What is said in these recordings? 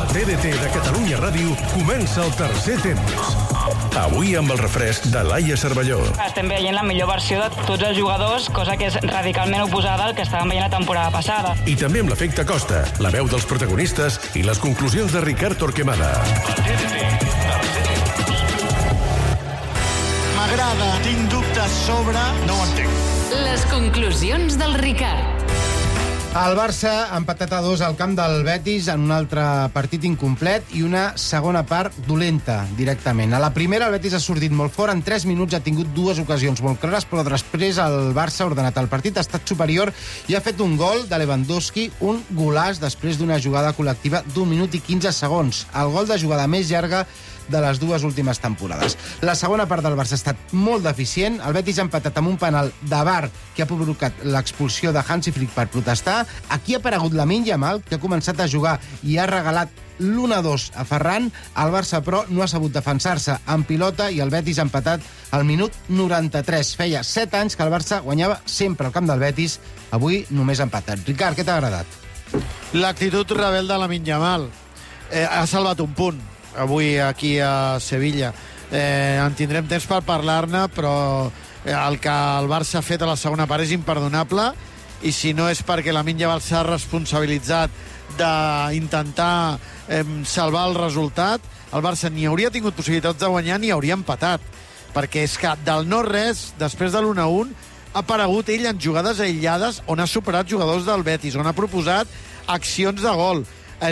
TDT de Catalunya Ràdio comença el tercer temps. Avui amb el refresc de Laia Cervelló. Estem veient la millor versió de tots els jugadors, cosa que és radicalment oposada al que estàvem veient la temporada passada. I també amb l'efecte Costa, la veu dels protagonistes i les conclusions de Ricard Torquemada. M'agrada, tinc dubtes sobre... No ho entenc. Les conclusions del Ricard. El Barça ha empatat a 2 al camp del Betis en un altre partit incomplet i una segona part dolenta, directament. A la primera, el Betis ha sortit molt fort. En 3 minuts ha tingut 2 ocasions molt clares, però després el Barça ha ordenat el partit, ha estat superior i ha fet un gol de Lewandowski, un golaç després d'una jugada col·lectiva d'1 minut i 15 segons. El gol de jugada més llarga de les 2 últimes temporades. La segona part del Barça ha estat molt deficient. El Betis ha empatat amb un penal de VAR que ha provocat l'expulsió de Hansi Flick per protestar. Aquí ha aparegut Lamine Yamal, que ha començat a jugar i ha regalat l'1-2 a Ferran. El Barça, però, no ha sabut defensar-se en pilota i el Betis ha empatat al minut 93. Feia 7 anys que el Barça guanyava sempre al camp del Betis. Avui només ha empatat. Ricard, què t'ha agradat? L'actitud rebel de Lamine Yamal. Ha salvat un punt avui aquí a Sevilla. En tindrem temps per parlar-ne, però el que el Barça ha fet a la segona part és imperdonable, i si no és perquè Lamine Yamal s'ha responsabilitzat d'intentar salvar el resultat, el Barça ni hauria tingut possibilitats de guanyar ni hauria empatat, perquè és que del no-res, després de l'1-1, ha aparegut ell en jugades aïllades on ha superat jugadors del Betis, on ha proposat accions de gol.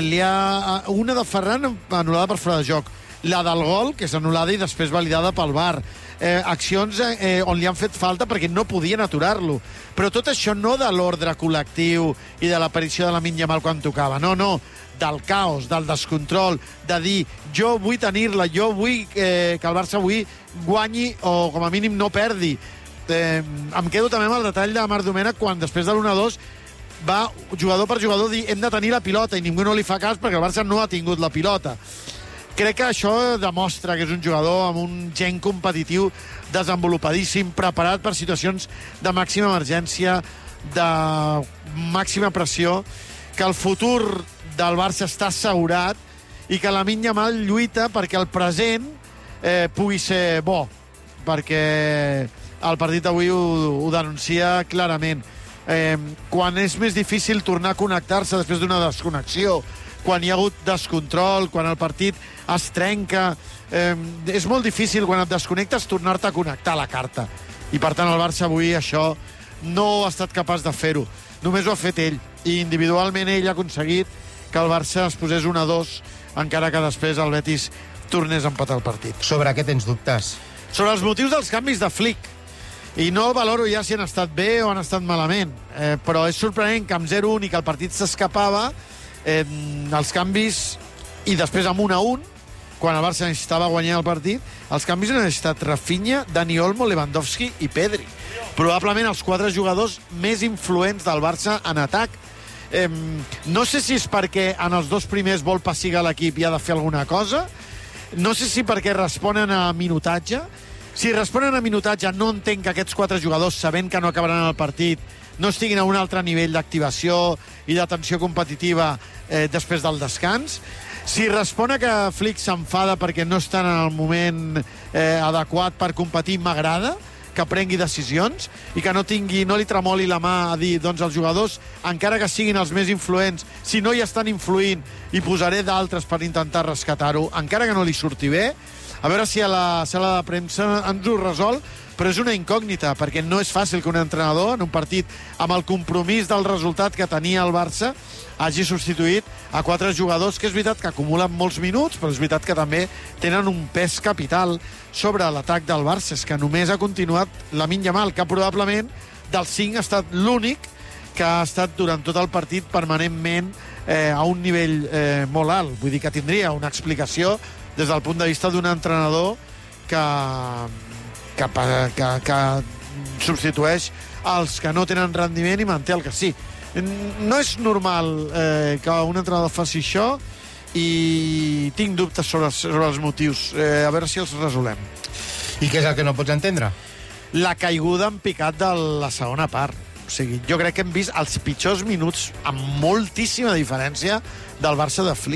Una de Ferran anul·lada per fora de joc, la del gol, que és anul·lada i després validada pel VAR, accions on li han fet falta perquè no podien aturar-lo, però tot això no de l'ordre col·lectiu i de l'aparició de Lamine Yamal quan tocava, no, del caos, del descontrol, de dir jo vull tenir-la, jo vull que el Barça avui guanyi o com a mínim no perdi. Em quedo també amb el detall de Marc Domènech quan després de l'1-2 va jugador per jugador dir hem de tenir la pilota i ningú no li fa cas perquè el Barça no ha tingut la pilota. Crec que això demostra que és un jugador amb un gen competitiu desenvolupadíssim, preparat per situacions de màxima emergència, de màxima pressió, que el futur del Barça està assegurat i que Lamine Yamal lluita perquè el present pugui ser bo, perquè el partit d'avui ho denuncia clarament. Quan és més difícil tornar a connectar-se després d'una desconnexió, quan hi ha hagut descontrol, quan el partit es trenca, és molt difícil quan et desconnectes tornar-te a connectar a la carta, i per tant el Barça avui això no ha estat capaç de fer-ho, només ho ha fet ell, i individualment ell ha aconseguit que el Barça es posés 1-2, encara que després el Betis tornés a empatar el partit. Sobre què tens dubtes? Sobre els motius dels canvis de Flick. I no valoro ja si han estat bé o han estat malament, però és sorprenent que amb 0-1 i que el partit s'escapava, els canvis, i després amb 1-1, quan el Barça necessitava guanyar el partit, els canvis han estat Rafinha, Dani Olmo, Lewandowski i Pedri. Probablement els 4 jugadors més influents del Barça en atac. No sé si és perquè en els 2 primers vol pessigar l'equip i ha de fer alguna cosa, no sé si perquè responen a minutatge. Si responen a minutatge, no entenc que aquests 4 jugadors, sabent que no acabaran el partit, no estiguin a un altre nivell d'activació i d'atenció competitiva després del descans. Si respon a que Flick s'enfada perquè no estan en el moment adequat per competir, m'agrada que prengui decisions i que no li tremoli la mà a dir, doncs els jugadors, encara que siguin els més influents, si no hi estan influint, hi posaré d'altres per intentar rescatar-ho, encara que no li surti bé. A veure si a la sala de premsa ens ho resol, però és una incògnita, perquè no és fàcil que un entrenador, en un partit amb el compromís del resultat que tenia el Barça, hagi substituït a 4 jugadors que és veritat que acumulen molts minuts, però és veritat que també tenen un pes capital sobre l'atac del Barça. És que només ha continuat Lamine Yamal, que probablement dels 5 ha estat l'únic que ha estat durant tot el partit permanentment a un nivell molt alt. Vull dir que tindria una explicació des del punt de vista d'un entrenador que substitueix els que no tenen rendiment i manté el que sí. No és normal que un entrenador faci això i tinc dubtes sobre els motius. A veure si els resolem. I què és el que no pots entendre? La caiguda en picat de la segona part. O sigui, jo crec que hem vist els pitjors minuts amb moltíssima diferència del Barça de Flick.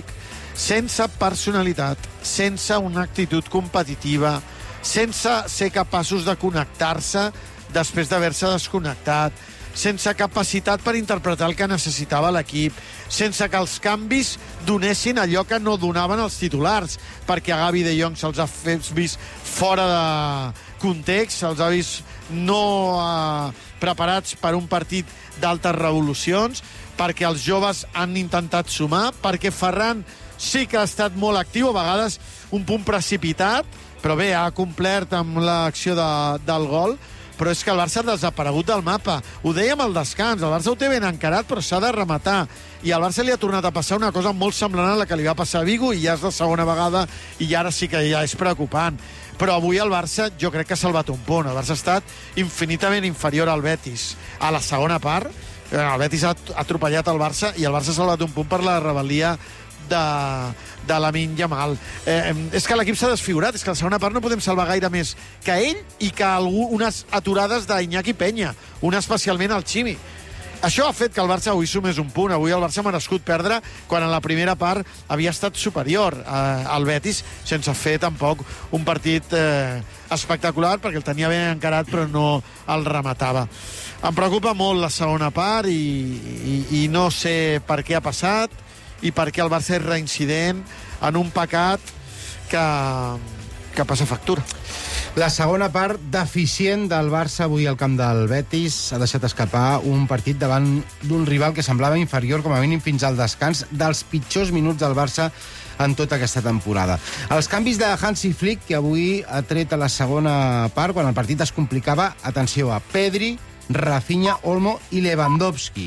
sense personalitat, sense una actitud competitiva, sense ser capaços de connectar-se després d'haver-se desconnectat, sense capacitat per interpretar el que necessitava l'equip, sense que els canvis donessin allò que no donaven els titulars, perquè a Gavi de Jong se'ls ha vist fora de context, se'ls ha vist no preparats per un partit d'altes revolucions, perquè els joves han intentat sumar, perquè Ferran sí que ha estat molt actiu, a vegades un punt precipitat, però bé, ha complert amb l'acció del gol, però és que el Barça ha desaparegut del mapa. Ho dèiem al descans, el Barça ho té ben encarat, però s'ha de rematar. I al Barça li ha tornat a passar una cosa molt semblant a la que li va passar a Vigo, i ja és la segona vegada, i ara sí que ja és preocupant. Però avui el Barça jo crec que ha salvat un punt. El Barça ha estat infinitament inferior al Betis. A la segona part, el Betis ha atropellat el Barça, i el Barça ha salvat un punt per la rebel·lia de Lamine Yamal. És que l'equip s'ha desfigurat, és que a la segona part no podem salvar gaire més que ell i que unes aturades d'Iñaki Peña, una especialment al Ximi. Això ha fet que el Barça avui sumés un punt. Avui el Barça ha merescut perdre quan en la primera part havia estat superior al Betis, sense fer tampoc un partit espectacular, perquè el tenia ben encarat però no el rematava. Em preocupa molt la segona part i no sé per què ha passat i per què el Barça és reincident en un pecat que passa factura. La segona part deficient del Barça avui al camp del Betis ha deixat escapar un partit davant d'un rival que semblava inferior com a mínim fins al descans, dels pitjors minuts del Barça en tota aquesta temporada. Els canvis de Hansi Flick, que avui ha tret a la segona part, quan el partit es complicava, atenció a Pedri, Rafinha, Olmo i Lewandowski.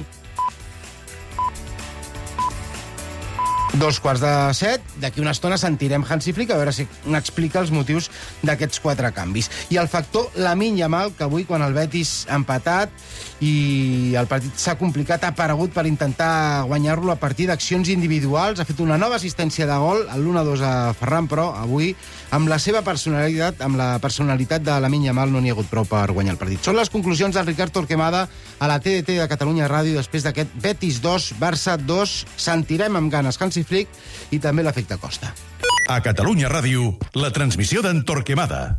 6:15, d'aquí una estona sentirem Hansi Flick a veure si n'explica els motius d'aquests 4 canvis. I el factor Lamine Yamal, que avui, quan el Betis ha empatat i el partit s'ha complicat, ha aparegut per intentar guanyar-lo a partir d'accions individuals. Ha fet una nova assistència de gol, el l'1-2 a Ferran, però avui, amb la seva personalitat, amb la personalitat de Lamine Yamal, no n'hi ha hagut prou per guanyar el partit. Són les conclusions del Ricard Torquemada a la TDT de Catalunya Ràdio després d'aquest Betis 2, Barça 2. Sentirem amb ganes Hansi Flick i també l'efecte Costa. A Catalunya Ràdio, la transmissió d'en Torquemada.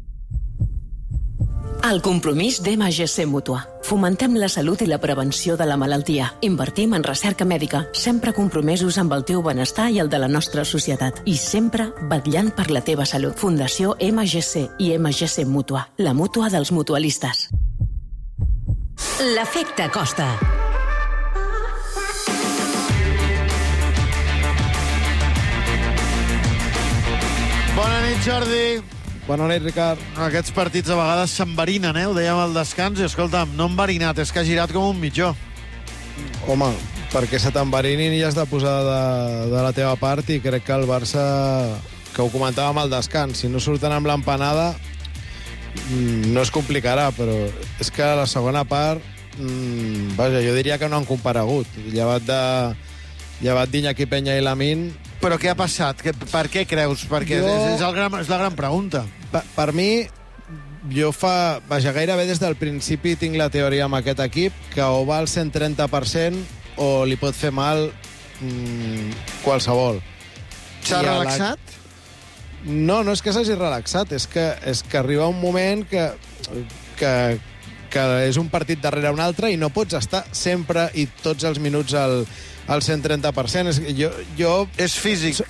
El compromís d'MGC Mútua. Fomentem la salut i la prevenció de la malaltia. Invertim en recerca mèdica, sempre compromesos amb el teu benestar i el de la nostra societat. I sempre vetllant per la teva salut. Fundació MGC i MGC Mútua. La mútua dels mutualistes. L'efecte Costa. Bona nit, Jordi. Bona nit, Ricard. Aquests partits a vegades s'enverinen, ho dèiem al descans, i escolta'm, no enverinat, és que ha girat com un mitjó. Home, perquè se t'enverinin i has de posar de la teva part, i crec que el Barça, que ho comentàvem al descans, si no surten amb l'empanada, no es complicarà, però és que a la segona part, vaja, jo diria que no han comparegut. Llevat d'Iñaki Peña i Lamine. Però què ha passat? Per què creus? Perquè és la gran pregunta. Per mi, vaja, gairebé des del principi tinc la teoria amb aquest equip que o va al 130% o li pot fer mal qualsevol. S'ha relaxat? No és que s'hagi relaxat, és que arriba un moment que és un partit darrere un altre i no pots estar sempre i tots els minuts al 130%. És físic.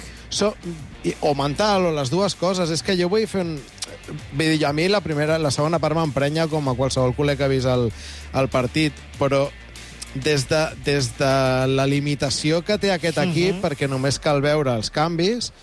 O mental, o les dues coses. És que jo vull fer un... Vull dir, a mi la segona part m'emprenya com a qualsevol col·lega que ha vist el partit, però des de la limitació que té aquest equip, perquè només cal veure els canvis,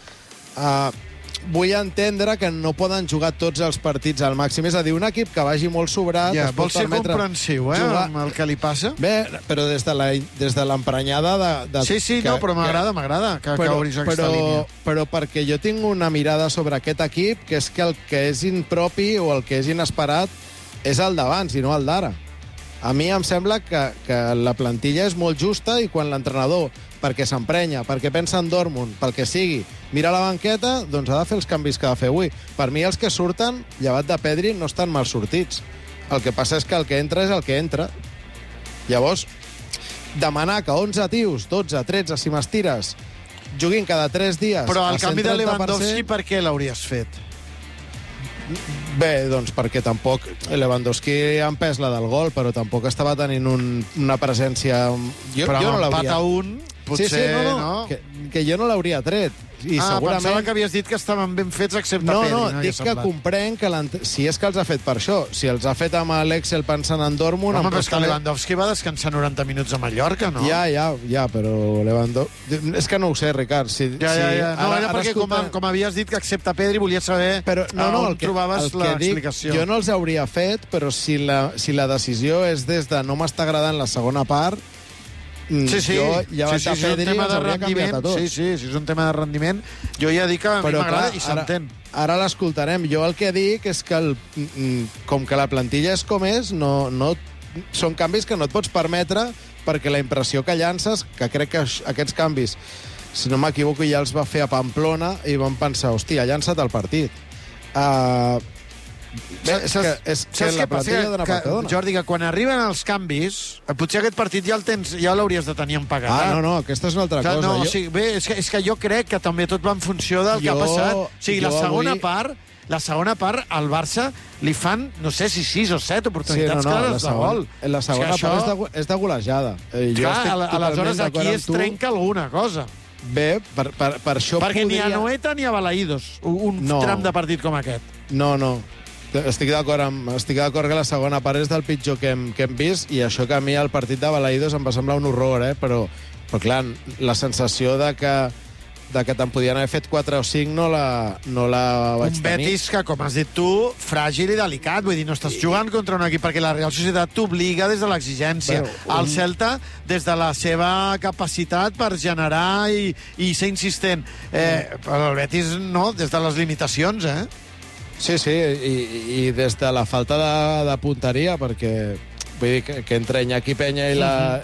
vull entendre que no poden jugar tots els partits al màxim. És a dir, un equip que vagi molt sobrat... Ja, vol ser comprensiu, amb el que li passa? Bé, però des de l'emprenyada de... Sí, però m'agrada que obris aquesta línia. Però perquè jo tinc una mirada sobre aquest equip, que és que el que és impropi o el que és inesperat és el d'abans i no el d'ara. A mi em sembla que la plantilla és molt justa i quan l'entrenador, perquè s'emprenya, perquè pensa en Dortmund, pel que sigui, mira la banqueta, doncs ha de fer els canvis que ha de fer avui. Per mi els que surten, llevat de Pedri, no estan mal sortits. El que passa és que el que entra és el que entra. Llavors, demanar que 11 tios, 12, 13, si m'estires, juguin cada 3 dies Però el a canvi de 130%. Lewandowski per què l'hauries fet? Bé, doncs perquè tampoc Lewandowski ha empès la del gol, però tampoc estava tenint una presència... Però jo no amb empat l'hauria... a un, potser... no? Que jo no l'hauria tret. I segurament... pensava que havies dit que estaven ben fets excepte Pedri. No, dic que comprenc que si és que els ha fet per això. Si els ha fet amb l'Excel pensant en Dortmund... Home, però és que Lewandowski va descansar 90 minuts a Mallorca, no? Ja, però Lewandowski... És que no ho sé, Ricard. Ja. No, era perquè com havies dit que excepte Pedri volia saber on trobaves l'explicació. Jo no els hauria fet, però si la decisió és des de no m'està agradant la segona part... Sí, jo ja és un tema de rendiment. Sí, és un tema de rendiment. Jo ja dic que a mi m'agrada i s'entén. Ara l'escoltarem. Jo el que dic és que com que la plantilla és com és, són canvis que no et pots permetre perquè la impressió que llances, que crec que aquests canvis, si no m'equivoco, ja els va fer a Pamplona i van pensar, hòstia, ha llançat el partit. És que la plantilla dona per què dona. Jordi, que quan arriben els canvis, potser aquest partit ja l'hauries de tenir empagat. No, aquesta és una altra cosa. No, és que jo crec que també tot va en funció del que ha passat. O sigui, la segona part, al Barça li fan, no sé si 6 o 7 oportunitats clares de gol. La segona part és de golejada. Aleshores aquí es trenca alguna cosa. Bé, per això perquè ni a Noeta ni a Balaïdos un tram de partit com aquest. No. Estic d'acord que la segona part és del pitjor que hem vist, i això que a mi el partit de Balaïdos em va semblar un horror, però clar, la sensació de que te'n podien haver fet 4 o 5 no la vaig tenir. Un Betis que, com has dit tu, fràgil i delicat. Vull dir, no estàs jugant contra un equip perquè la Real Societat t'obliga des de l'exigència. El Celta, des de la seva capacitat per generar i ser insistent. Però el Betis, no, des de les limitacions, Sí, i des de la falta de punteria, perquè vull dir que entre Iñaki Peña i la...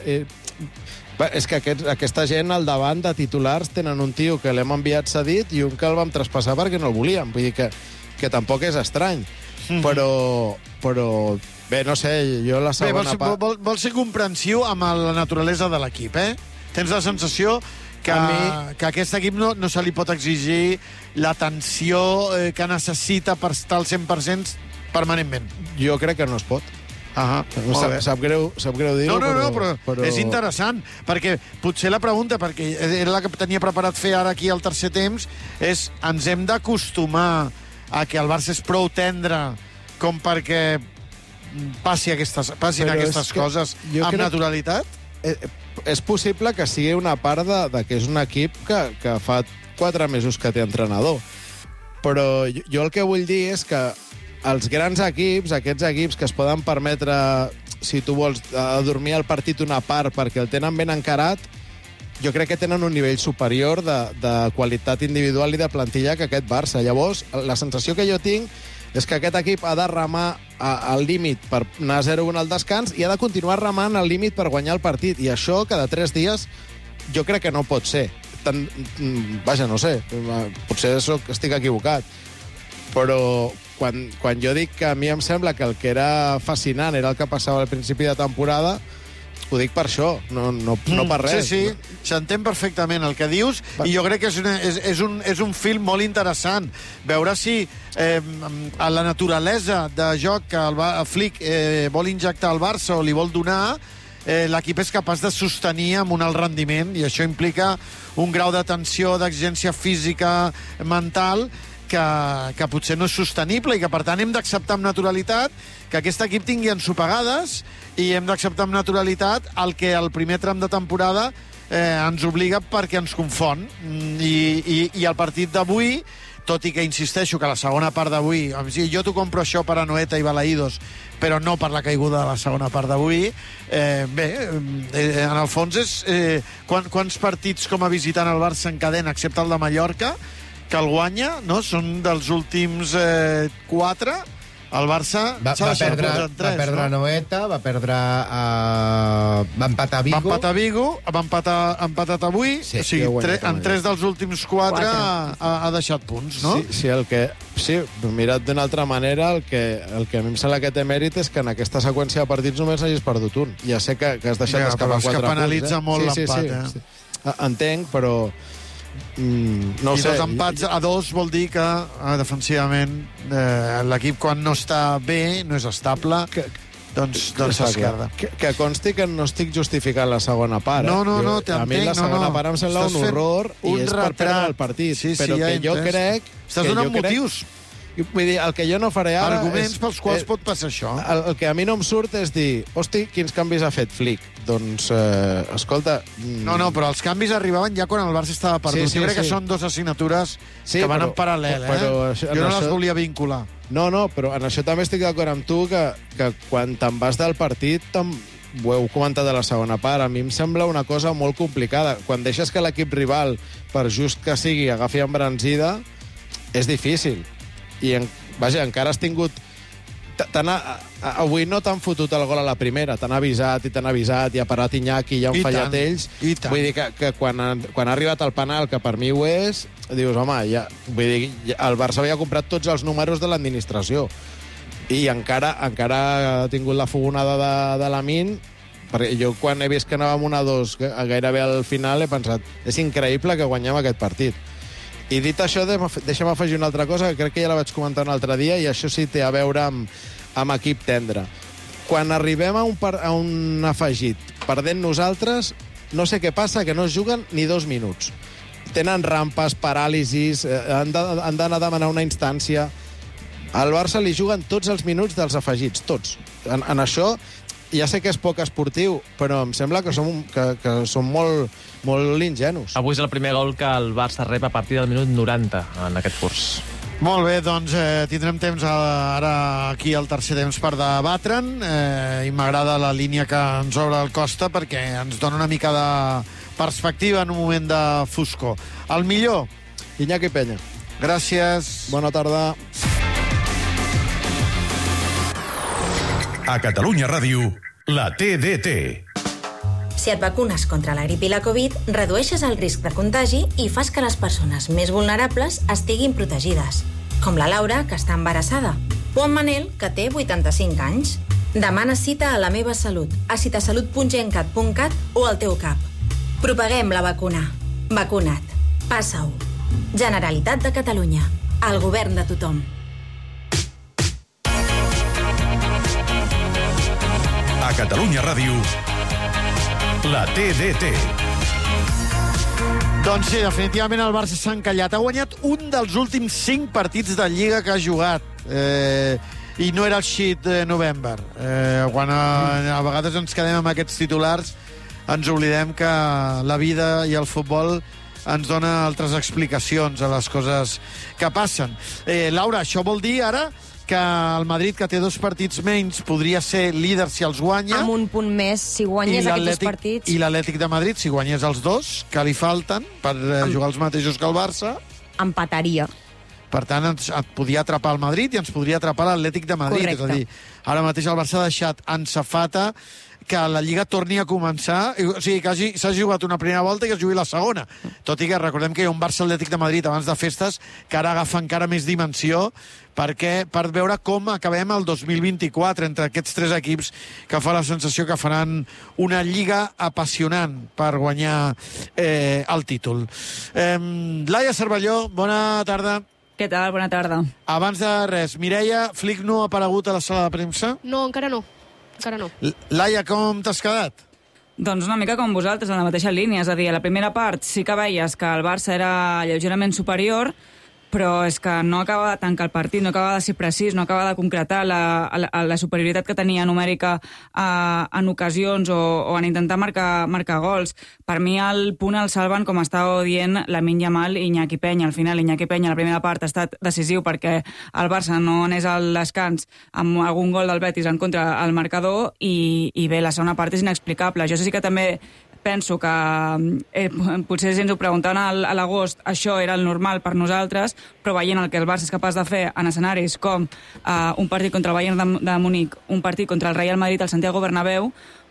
És que aquesta gent al davant de titulars tenen un tio que l'hem enviat cedit i un que el vam traspassar perquè no el volíem. Vull dir que tampoc és estrany. Però bé, no sé, jo la segona part... Vols ser comprensiu amb la naturalesa de l'equip, Tens la sensació que aquest equip no se li pot exigir l'atenció que necessita per estar al 100% permanentment. Jo crec que no es pot. Sap greu dir-ho, però és interessant, perquè potser la pregunta, perquè era la que tenia preparat fer ara aquí al tercer temps, és ens hem d'acostumar a que el Barça és prou tendre com perquè passin aquestes coses amb naturalitat? És possible que sigui una part de que és un equip que fa 4 mesos que té entrenador. Però jo el que vull dir és que els grans equips, aquests equips que es poden permetre, si tu vols, dormir al partit una part perquè el tenen ben encarat, jo crec que tenen un nivell superior de qualitat individual i de plantilla que aquest Barça. Llavors, la sensació que jo tinc és que aquest equip ha de remar al límit per anar 0-1 al descans i ha de continuar remant al límit per guanyar el partit. I això, cada 3 dies, jo crec que no pot ser. Vaja, no sé, potser estic equivocat. Però quan jo dic que a mi em sembla que el que era fascinant era el que passava al principi de temporada, ho dic per això, no per res. Sí, s'entén perfectament el que dius, i jo crec que és un film molt interessant. Veure si a la naturalesa de joc que el Flick vol injectar al Barça o li vol donar, l'equip és capaç de sostenir amb un alt rendiment, i això implica un grau de tensió, d'exigència física, mental, que potser no és sostenible i que, per tant, hem d'acceptar amb naturalitat que aquest equip tingui ensopegades i hem d'acceptar amb naturalitat el que el primer tram de temporada ens obliga perquè ens confon. I el partit d'avui, tot i que insisteixo que la segona part d'avui, jo t'ho compro això per a Noeta i Balaïdos, però no per la caiguda de la segona part d'avui, en el fons és quants partits com a visitant el Barça encadena, excepte el de Mallorca, que el guanya, no? Són dels últims 4. El Barça va perdre a Noeta, va empatar a Vigo. Va empatat avui, o sigui, en 3 dels últims 4 ha deixat punts, no? Sí, mirat d'una altra manera, el que a mi em sembla que té mèrit és que en aquesta seqüència de partits només hagis perdut un. Ja sé que has deixat escapar 4 punts. Però és que penalitza molt l'empat, sí. Entenc, però no ho sé. I 2 empats a 2 vol dir que defensivament l'equip quan no està bé, no és estable, doncs s'esquerda. Que consti que no estic justificant la segona part. No, t'entenc. A mi la segona part em sembla un horror i és per perdre el partit. Però que jo crec... Estàs donant motius. Vull dir, el que jo no faré ara... Arguments pels quals pot passar això. El que a mi no em surt és dir, hosti, quins canvis ha fet Flick? Doncs, escolta... No, però els canvis arribaven ja quan el Barça estava perdut. Jo crec que són 2 assignatures que van en paral·lel, Jo no les volia vincular. No, però en això també estic d'acord amb tu, que quan te'n vas del partit, ho heu comentat a la segona part, a mi em sembla una cosa molt complicada. Quan deixes que l'equip rival, per just que sigui, agafi embranzida, és difícil. I, vaja, encara has tingut... Avui no t'han fotut el gol a la primera, t'han avisat, i ha parat Iñaki, i han fallat ells. Vull dir que quan ha arribat el penal, que per mi ho és, dius, home, vull dir, el Barça havia comprat tots els números de l'administració. I encara ha tingut la fogonada de Lamine, perquè jo quan he vist que anàvem 1-2 gairebé al final he pensat, és increïble que guanyem aquest partit. I dit això, deixa'm afegir una altra cosa, que crec que ja la vaig comentar un altre dia, i això sí té a veure amb equip tendre. Quan arribem a un afegit perdent nosaltres, no sé què passa, que no es juguen ni 2 minuts. Tenen rampes, paràlisis, han d'anar a demanar una instància. Al Barça li juguen tots els minuts dels afegits, tots. En això... Ja sé que és poc esportiu, però em sembla que som molt ingenus. Avui és el primer gol que el Barça rep a partir del minut 90 en aquest curs. Molt bé, doncs tindrem temps ara aquí al tercer temps per debatre'n i m'agrada la línia que ens obre el Costa perquè ens dona una mica de perspectiva en un moment de foscor. El millor, Iñaki Peña. Gràcies. Bona tarda. A Catalunya Ràdio, la TDT. Si et vacunes contra la grip i la Covid, redueixes el risc de contagi i fas que les persones més vulnerables estiguin protegides, com la Laura, que està embarassada, o en Manel, que té 85 anys. Demana cita a La Meva Salut, a citasalut.gencat.cat o al teu CAP. Propaguem la vacuna. Vacuna't. Passa-ho. Generalitat de Catalunya. El govern de tothom. A Catalunya Ràdio, la TDT. Doncs sí, definitivament el Barça s'ha encallat. Ha guanyat un dels últims 5 partits de Lliga que ha jugat. I no era el Shit November. Quan a vegades ens quedem amb aquests titulars, ens oblidem que la vida i el futbol ens dona altres explicacions a les coses que passen. Laura, això vol dir ara que el Madrid, que té 2 partits menys, podria ser líder si els guanya. Amb un punt més, si guanyes aquests 2 partits. I l'Atlètic de Madrid, si guanyés els 2, que li falten per jugar els mateixos que el Barça, empataria. Per tant, et podia atrapar el Madrid i ens podria atrapar l'Atlètic de Madrid. Correcte. És a dir, ara mateix el Barça ha deixat en safata que la Lliga torni a començar, o sigui, que s'ha jugat una primera volta i que es jugui la segona. Tot i que recordem que hi ha un Barça-Atlètic de Madrid abans de festes que ara agafa encara més dimensió per veure com acabem el 2024 entre aquests 3 equips, que fa la sensació que faran una Lliga apassionant per guanyar el títol. Laia Cervelló, bona tarda. Què tal? Bona tarda. Abans de res, Mireia, Flick no ha aparegut a la sala de premsa? No, encara no. Laia, com t'has quedat? Doncs una mica com vosaltres, en la mateixa línia. És a dir, a la primera part sí que veies que el Barça era lleugerament superior, però és que no acaba de tancar el partit, no acaba de ser precís, no acaba de concretar la superioritat que tenia numèrica en ocasions o en intentar marcar gols. Per mi el punt el salven, com estava dient, Lamine Yamal i Iñaki Peña. Al final, Iñaki Peña, la primera part, ha estat decisiu perquè el Barça no anés al descans amb algun gol del Betis en contra al marcador i bé, la segona part és inexplicable. Jo sí que també penso que potser si ens ho preguntaven a l'agost això era el normal per nosaltres, però veient el que el Barça és capaç de fer en escenaris com un partit contra el Bayern de Múnich, un partit contra el Real Madrid al Santiago Bernabéu,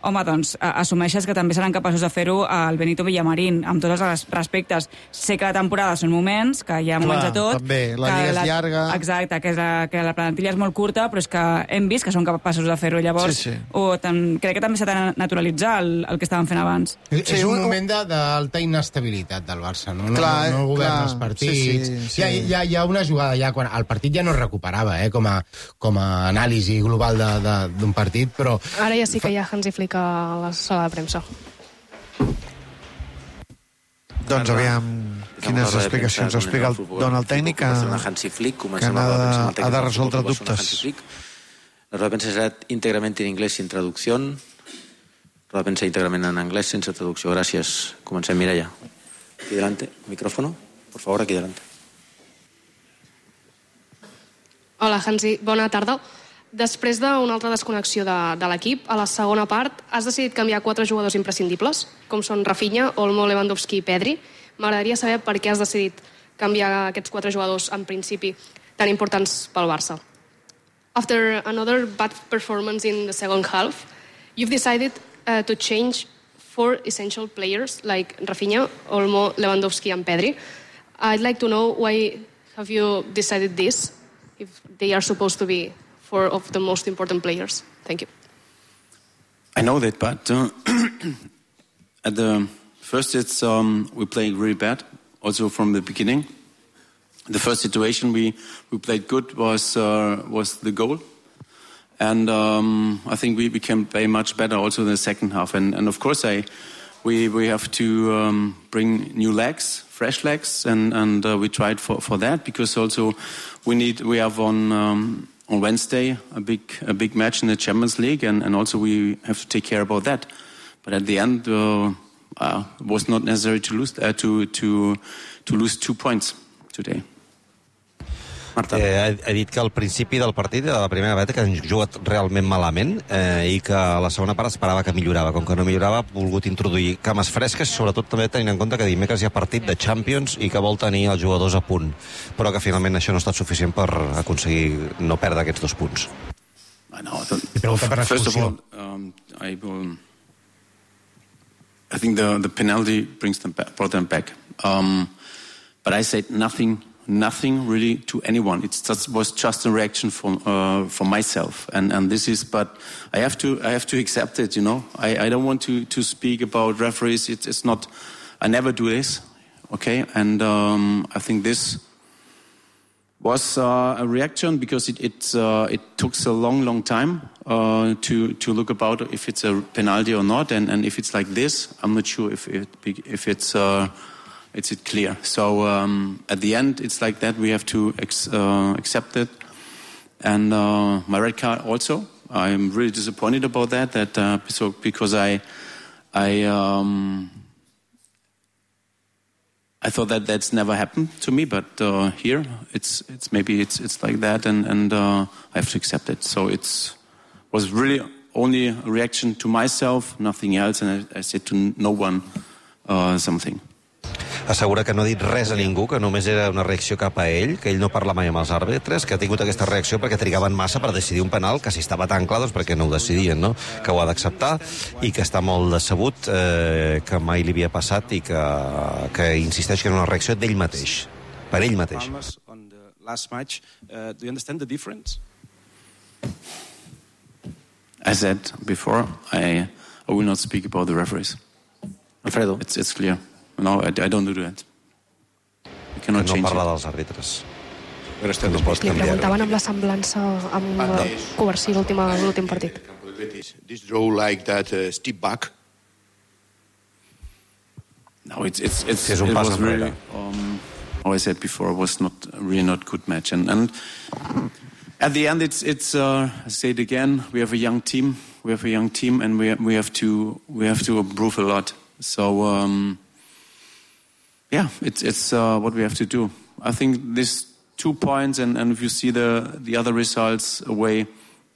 home, doncs assumeixes que també seran capaços de fer-ho al Benito Villamarín, amb tots els respectes. Sé que la temporada són moments, que hi ha moments de tot. També, la lliga és llarga. Exacte, que la plantilla és molt curta, però és que hem vist que són capaços de fer-ho. Llavors, crec que també s'ha de naturalitzar el que estaven fent abans. És un moment d'alta inestabilitat del Barça, no? No governa els partits. Hi ha una jugada ja, quan el partit ja no es recuperava, com a anàlisi global d'un partit, però... Ara ja sí que hi ha Hansi Flick a la sala de premsa. Doncs aviam quines explicacions explica el tècnic, que ha de resoldre dubtes. La rueda de prensa será íntegramente en inglés sin traducción. Rueda de prensa íntegramente en inglés sin traducción. Gracias. Comencem, Mireia. Aquí delante, micrófono. Por favor, aquí delante. Hola, Hansi. Bona tarda. Després d'una altra desconnexió de l'equip, a la segona part has decidit canviar 4 jugadors imprescindibles, com són Rafinha, Olmo, Lewandowski i Pedri. M'agradaria saber per què has decidit canviar aquests 4 jugadors, en principi, tan importants pel Barça. After another bad performance in the second half, you've decided to change 4 essential players like Rafinha, Olmo, Lewandowski and Pedri. I'd like to know why have you decided this, if they are supposed to be 4 of the most important players. Thank you. I know that, but at the first we're playing really bad, also from the beginning. The first situation we played good was the goal, and I think we can play much better also in the second half. And of course, we have to bring new legs, fresh legs, and we tried for that, because also we have on Wednesday a big match in the Champions League, and also we have to take care about that. But at the end, it was not necessary to lose to lose 2 points today. He dit que al principi del partit, de la primera vegada, que han jugat realment malament i que a la segona part esperava que millorava. Com que no millorava, ha volgut introduir cames fresques, sobretot també tenint en compte que dimecres hi ha partit de Champions i que vol tenir els jugadors a punt. Però que finalment això no ha estat suficient per aconseguir no perdre aquests 2 punts. First of all, I think the penalty brought them back. But I said nothing really to anyone. It was just a reaction from myself, and this is. But I have to accept it. I don't want to speak about referees. It's not. I never do this. Okay, and I think this was a reaction because it took a long time to look about if it's a penalty or not, and if it's like this, I'm not sure if it's clear. So at the end, it's like that. We have to accept it. And my red card also. I'm really disappointed about that. Because I thought that's never happened to me, but here it's maybe it's like that, and I have to accept it. So was really only a reaction to myself, nothing else, and I said to no one something. Assegura que no ha dit res a ningú, que només era una reacció cap a ell, que ell no parla mai amb els àrbitres, que ha tingut aquesta reacció perquè trigaven massa per decidir un penal, que si estava tan clar, doncs perquè no ho decidien, no? Que ho ha d'acceptar i que està molt decebut, que mai li havia passat i que insisteix que era una reacció d'ell mateix, per ell mateix. On the last match, do you understand the difference? I said before, I will not speak about the referees. Alfredo. It's clear. No, I don't do that. I cannot change it. No parla dels àrbitres. No pots canviar. Li preguntaven amb la semblança amb Covarsí l'últim partit. This draw like that step back? No, it was really, how I said before, it was really not good match. And at the end, it's I say it again, we have a young team, and we have to improve a lot. So, yeah, it's what we have to do. I think this 2 points, and if you see the other results away,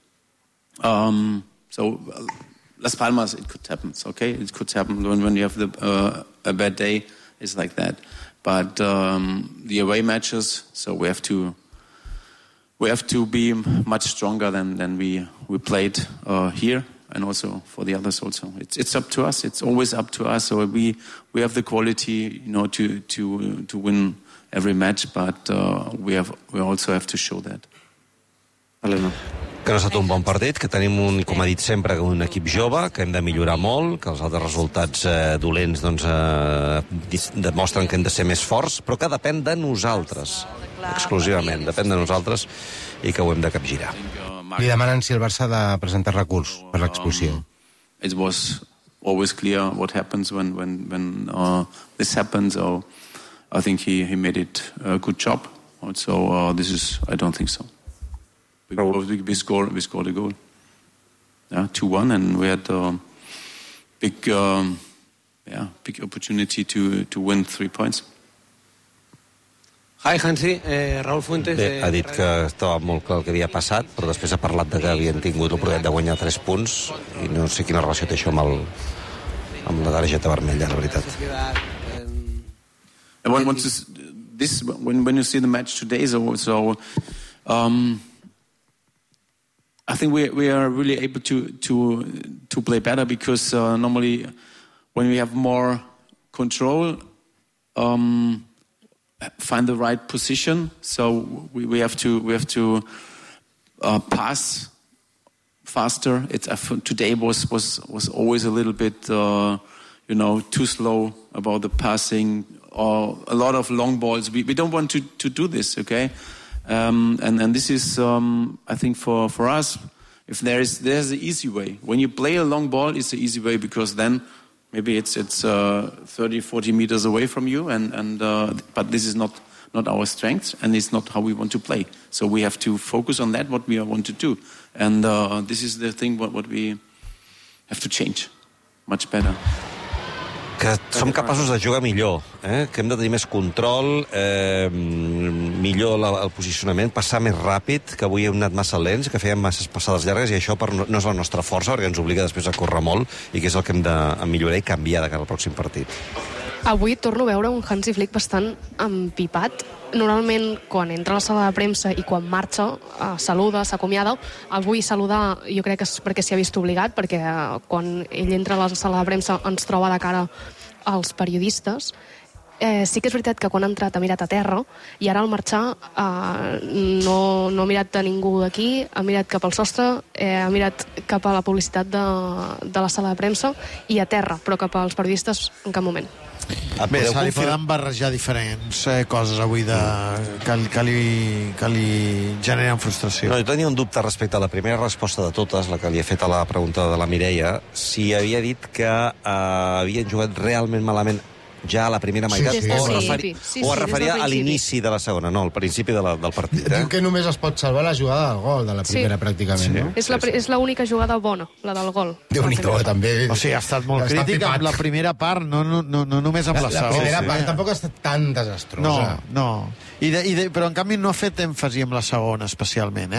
so Las Palmas, it could happen. Okay, it could happen when you have a bad day. It's like that. But the away matches, so we have to be much stronger than we played here. and also for the others also. It's up to us. It's always up to us. So we have the quality, to win every match, but we also have to show that. Que no ha estat un bon partit, que tenim, com ha dit sempre, un equip jove, que hem de millorar molt, que els altres resultats dolents demostren que hem de ser més forts, però que depèn de nosaltres, exclusivament. Depèn de nosaltres i que ho hem de capgirar. Li demanen si el Barça ha de presentar recurs per l'expulsió. It was always clear what happens when this happens. So I think he made it a good job. Also, I don't think so. We scored a goal. 2-1, and we had a big opportunity to win 3 points. Hi, Hansi. Raúl Fuentes. Bé, ha dit que estava molt clar el que havia passat, però després ha parlat de que havien tingut l'oportunitat de guanyar 3 punts i no sé quina relació té això amb la targeta vermella, la veritat. When you see the match today, I think we are really able to play better because normally when we have more control, find the right position. So we have to pass faster. Today was always a little bit too slow about the passing or a lot of long balls. We don't want to do this, okay? And this is, I think, for us, if there's the easy way. When you play a long ball, it's the easy way because then maybe it's 30, 40 meters away from you, but this is not our strength, and it's not how we want to play. So we have to focus on that, what we want to do. And this is the thing what we have to change much better. Que som capaços de jugar millor, que hem de tenir més control, millor el posicionament, passar més ràpid, que avui hem anat massa lents, que fèiem masses passades llargues, i això no és la nostra força, perquè ens obliga després a córrer molt, i que és el que hem de millorar i canviar de cara al pròxim partit. Avui torno a veure un Hansi Flick bastant empipat. Normalment, quan entra a la sala de premsa i quan marxa, saluda, s'acomiada. Avui saludar, jo crec que és perquè s'hi ha vist obligat, perquè quan ell entra a la sala de premsa ens troba de cara als periodistes. Sí que és veritat que quan ha entrat ha mirat a terra i ara al marxar no ha mirat a ningú d'aquí, ha mirat cap al sostre, ha mirat cap a la publicitat de la sala de premsa i a terra, però cap als periodistes en cap moment. Bé, se li poden barrejar diferents coses avui que li generen frustració. No, jo tenia un dubte respecte a la primera resposta de totes, la que li he fet a la pregunta de la Mireia, si havia dit que havien jugat realment malament ja a la primera meitat, o es referia a l'inici de la segona, no, al principi del partit. Diu que només es pot salvar la jugada del gol, de la primera, pràcticament, no? És l'única jugada bona, la del gol. Déu-n'hi-do, també. O sigui, ha estat molt crític amb la primera part, no només amb la segona. La primera part tampoc ha estat tan desastrosa. No. Però en canvi no ha fet èmfasi amb la segona, especialment,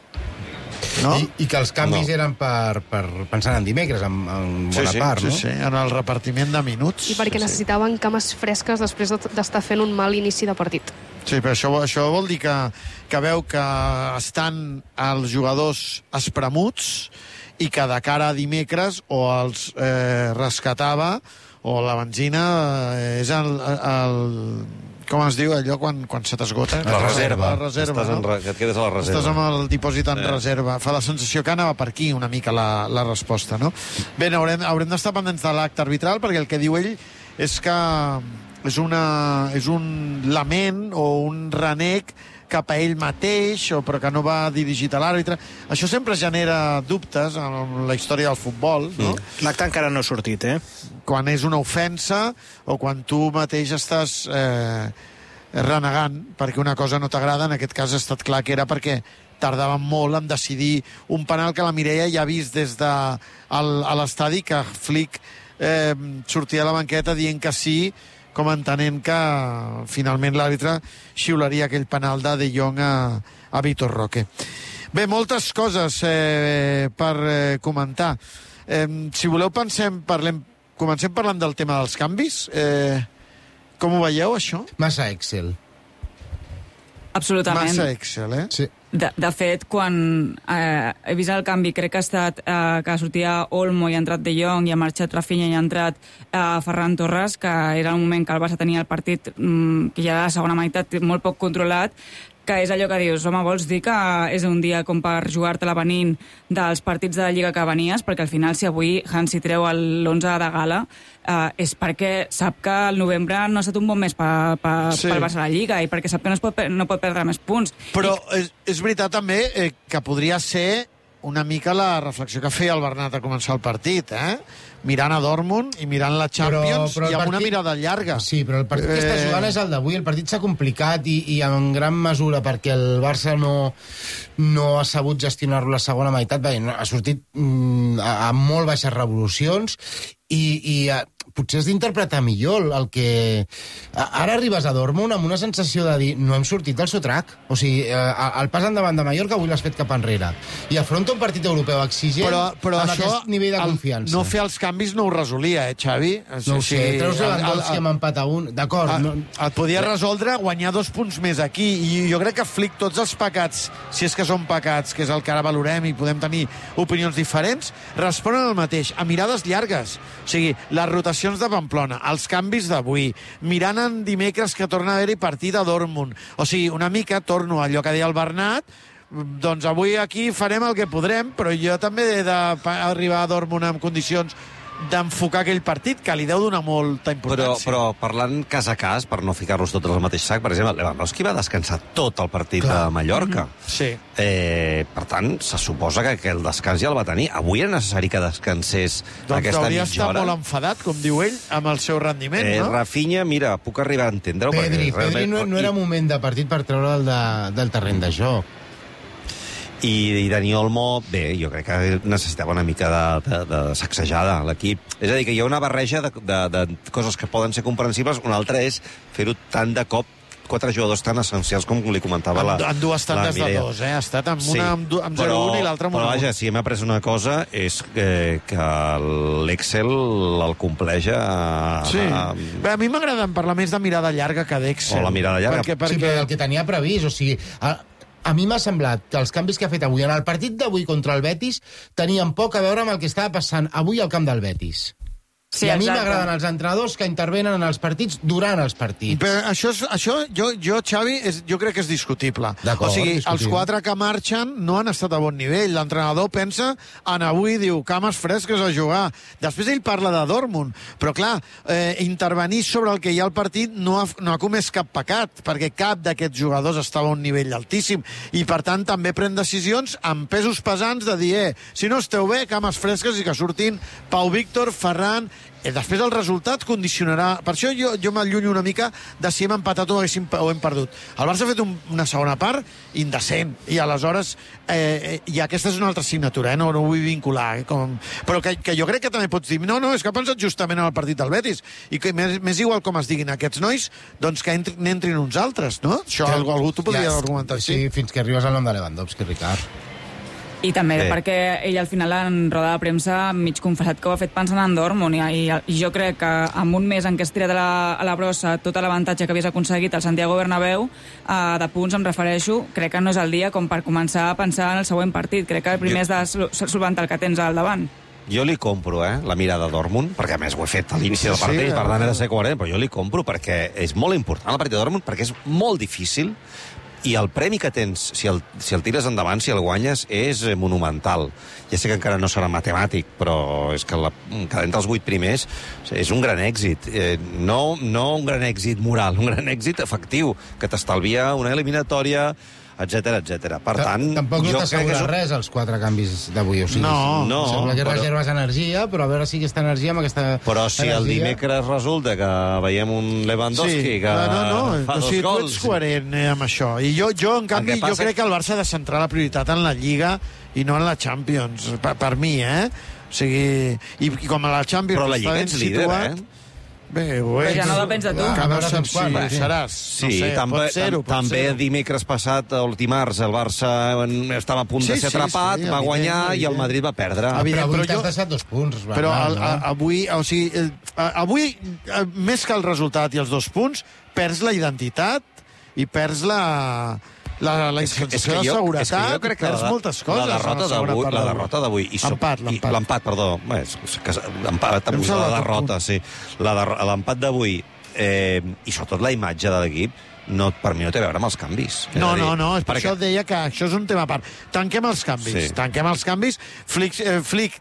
No? I que els canvis eren pensant en dimecres, en bona part, no? Sí, en el repartiment de minuts. I perquè necessitaven cames fresques després d'estar fent un mal inici de partit. Sí, però això vol dir que veu que estan els jugadors espremuts i que de cara a dimecres o els rescatava o la benzina és el com es diu allò quan se t'esgota? La reserva. La reserva, que et quedes a la reserva. Estàs amb el dipòsit en reserva. Fa la sensació que anava per aquí una mica la resposta, no? Bé, haurem d'estar pendents de l'acte arbitral, perquè el que diu ell és que és un lament o un renec cap a ell mateix, però que no va dirigit a l'àrbitre. Això sempre genera dubtes en la història del futbol, no? L'acte encara no ha sortit, Quan és una ofensa o quan tu mateix estàs renegant perquè una cosa no t'agrada. En aquest cas ha estat clar que era perquè tardaven molt en decidir un penal que la Mireia ja ha vist des de l'estadi, que Flick sortia a la banqueta dient que sí, com entenent que finalment l'àrbitre xiularia aquell penal de Jong a Vitor Roque. Bé, moltes coses per comentar. Si voleu, comencem parlant del tema dels canvis. Com ho veieu, això? Massa Excel. Absolutament. Massa Excel, eh? Sí. De fet, quan he vist el canvi, crec que ha estat que sortia Olmo i ha entrat De Jong i ha marxat Rafinha i ha entrat Ferran Torres, que era el moment que el Barça tenia el partit que ja era la segona meitat molt poc controlat, que és allò que dius, home, vols dir que és un dia com per jugar-te-la venint dels partits de la Lliga que venies, perquè al final si avui Hansi treu l'11 de gala és perquè sap que el novembre no ha estat un bon mes pel Barça a la Lliga i perquè sap que no pot perdre més punts. Però és veritat també que podria ser una mica la reflexió que feia el Bernat a començar el partit, mirant a Dortmund i mirant la Champions però i amb una mirada llarga. Sí, però el partit que està jugant és el d'avui. El partit s'ha complicat i en gran mesura perquè el Barça no ha sabut gestionar-lo la segona meitat. Ha sortit amb molt baixes revolucions i potser has d'interpretar millor el que... Ara arribes a Dortmund amb una sensació de dir no hem sortit del sotrac. O sigui, el pas endavant de Mallorca avui l'has fet cap enrere. I afronta un partit europeu exigent però amb això, aquest nivell de confiança. No fer els canvis no ho resolia, Xavi? No ho sé, treus Lewandowski amb empat a un... D'acord. Et podia resoldre guanyar 2 punts més aquí. I jo crec que Flick, tots els pecats, si és que són pecats, que és el que ara valorem i podem tenir opinions diferents, responen el mateix, a mirades llargues. O sigui, les rotacions de Pamplona, els canvis d'avui, mirant en dimecres que torna a haver-hi partit a Dortmund. O sigui, una mica torno a allò que deia el Bernat, doncs avui aquí farem el que podrem, però jo també he d'arribar a Dortmund en condicions d'enfocar aquell partit, que li deu donar molta importància. Però parlant cas a cas, per no ficar-los tots al mateix sac, per exemple, Lewandowski va descansar tot el partit de Mallorca. Sí. Per tant, se suposa que el descans ja el va tenir. Avui era necessari que descansés aquesta mitja hora. Doncs hauria estat molt enfadat, com diu ell, amb el seu rendiment, no? Rafinha, mira, puc arribar a entendre-ho. Pedri no era moment de partit per treure'l del terreny de joc. I Dani Olmo, bé, jo crec que necessitava una mica de sacsejada a l'equip. És a dir, que hi ha una barreja de coses que poden ser comprensibles, una altra és fer-ho tant de cop, 4 jugadors tan essencials com li comentava la Mireia. En dues tandes de 2, Ha estat amb una amb 0-1 i l'altra amb 1-1. Però vaja, si hem après una cosa és que l'Excel el compleix Sí. A mi m'agrada parlar més de mirada llarga que d'Excel. O la mirada llarga. Sí, però el que tenia previst, o sigui... A mi m'ha semblat que els canvis que ha fet avui en el partit d'avui contra el Betis tenien poc a veure amb el que estava passant avui al camp del Betis. Sí, i a mi m'agraden els entrenadors que intervenen en els partits durant els partits. Però això Xavi, jo crec que és discutible. O sigui, els 4 que marxen no han estat a bon nivell. L'entrenador pensa en avui, diu, cames fresques a jugar. Després ell parla de Dortmund. Però, clar, intervenir sobre el que hi ha al partit no ha comès cap pecat, perquè cap d'aquests jugadors estava a un nivell altíssim. I, per tant, també pren decisions amb pesos pesants de dir, si no esteu bé, cames fresques i que surtin Pau Víctor, Ferran... Després el resultat condicionarà... Per això jo m'allunyo una mica de si hem empatat o hem perdut. El Barça ha fet una segona part indecent, i aleshores i aquesta és una altra assignatura, no ho vull vincular, però que jo crec que també pots dir no, és que ha pensat justament en el partit del Betis, i que m'és igual com es diguin aquests nois, doncs que n'entrin uns altres, no? Això algú t'ho podria argumentar així. Sí, fins que arribes al nom de Lewandowski, Ricard. I també perquè ell al final en roda de premsa mig confessat que ho ha fet pensant en Dortmund i jo crec que amb un mes en què has tirat a la brossa tot l'avantatge que havies aconseguit al Santiago Bernabéu de punts em refereixo, crec que no és el dia com per començar a pensar en el següent partit. Crec que el primer és de solventar el que tens al davant. Jo li compro, la mirada a Dortmund, perquè a més ho he fet a l'inici del partit, per tant he de ser coherent, però jo li compro perquè és molt important el partit de Dortmund, perquè és molt difícil. I el premi que tens, si el tires endavant, si el guanyes, és monumental. Ja sé que encara no serà matemàtic, però és que entre els 8 primers és un gran èxit. No un gran èxit moral, un gran èxit efectiu, que t'estalvia una eliminatòria, etc. Per tant... Tampoc no t'assegura res els 4 canvis d'avui, o sigui... No. Sembla que reserves energia, però a veure si aquesta energia amb aquesta... Però si el dimecres resulta que veiem un Lewandowski que fa 2 gols... Tu ets coherent amb això. I jo en canvi, jo crec que el Barça ha de centrar la prioritat en la Lliga i no en la Champions, per mi, O sigui, i com a la Champions... Però la Lliga ets líder, Bé, però ja no depèns de tu. Seràs. Sí, també dimecres passat, el dimarts, el Barça estava a punt de ser atrapat, va guanyar i el Madrid va perdre. Però avui t'has deixat 2 punts. Però avui, o sigui, avui, més que el resultat i els 2 punts, perds la identitat i perds la sensació de seguretat, perds moltes coses. La derrota d'avui... L'empat, perdó. L'empat, la derrota, sí. L'empat d'avui i sobretot la imatge de l'equip per mi no té a veure amb els canvis. No, és per això et deia que això és un tema a part. Tanquem els canvis. Flick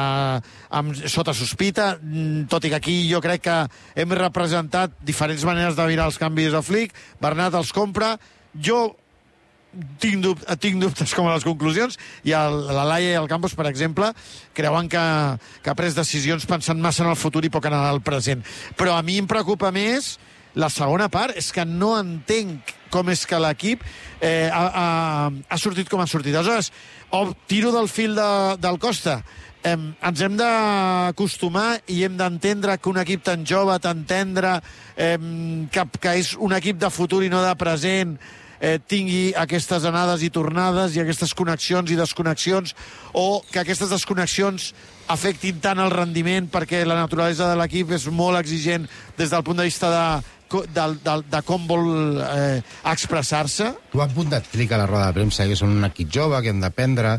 sota sospita, tot i que aquí jo crec que hem representat diferents maneres de virar els canvis de Flick. Bernat els compra. Jo tinc dubtes com a les conclusions, i la Laia i el Campos, per exemple, creuen que ha pres decisions pensant massa en el futur i poc en el present. Però a mi em preocupa més la segona part. És que no entenc com és que l'equip ha sortit com ha sortit. Aleshores, tiro del fil del Costa. Ens hem d'acostumar i hem d'entendre que un equip tan jove, tan tendre, que és un equip de futur i no de present, tingui aquestes anades i tornades i aquestes connexions i desconnexions, o que aquestes desconnexions afectin tant el rendiment, perquè la naturalesa de l'equip és molt exigent des del punt de vista de com vol expressar-se. Tu has apuntat Flick a la roda de premsa, que són un equip jove, que han d'aprendre,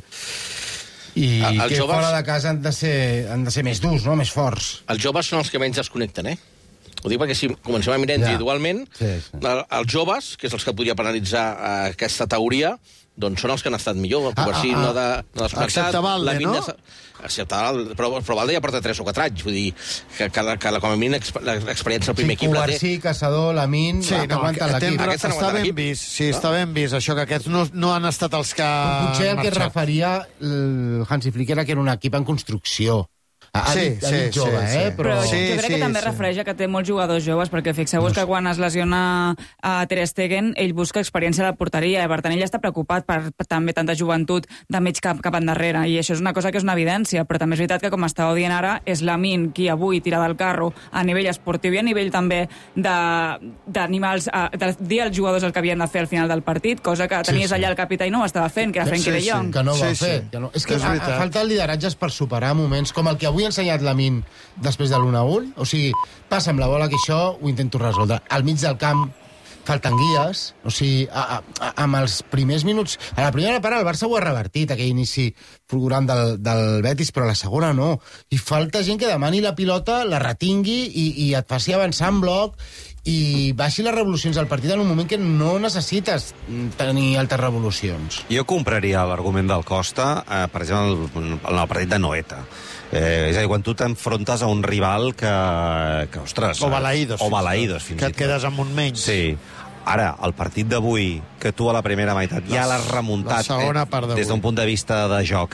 i que fora de casa han de ser més durs, no? Més forts. Els joves són els que menys es connecten, Ho dic perquè si comencem a mirar individualment, els joves, que és els que podria penalitzar aquesta teoria, doncs són els que han estat millor. Covarsí no ha desconnectat. Excepte Valde, no? Excepte Valde, però Valde ja porta 3 o 4 anys. Vull dir que com a mínim l'experiència del primer equip la té. Covarsí, Caçador, Lamín, aguanten l'equip. Està ben vist, sí, està ben vist, això, que aquests no han estat els que han marxat. Potser el que es referia Hansi Flick era que era un equip en construcció. Sí. Però jo crec que també refereix a que té molts jugadors joves, perquè fixeu-vos que quan es lesiona a Ter Stegen, ell busca experiència de porteria, i per tant ell està preocupat per també tanta joventut de mig cap endarrere, i això és una cosa que és una evidència, però també és veritat que, com estàveu dient ara, és Lamín qui avui tira del carro a nivell esportiu i a nivell també d'animals, de dir als jugadors el que havien de fer al final del partit, cosa que tenies allà el capità i no ho estava fent, que era Frenkie de Jong. Que no ho va fer. És que falta lideratges per superar moments com el que avui ha ensenyat Lamín després de l'1-1. O sigui, passa amb la bola, que això ho intento resoldre. Al mig del camp falten guies. O sigui, amb els primers minuts... A la primera part el Barça ho ha revertit, aquell inici fulgurant del Betis, però a la segona no. I falta gent que demani la pilota, la retingui i et faci avançar en bloc i baixi les revolucions del partit en un moment que no necessites tenir altes revolucions. Jo compraria l'argument del Costa, per exemple, en el partit de Noeta. És a dir, quan tu t'enfrontes a un rival que ostres... O Balaïdos, fins i tot. Que et quedes amb un menys. Sí. Ara, el partit d'avui, que tu a la primera meitat ja l'has remuntat des d'un punt de vista de joc,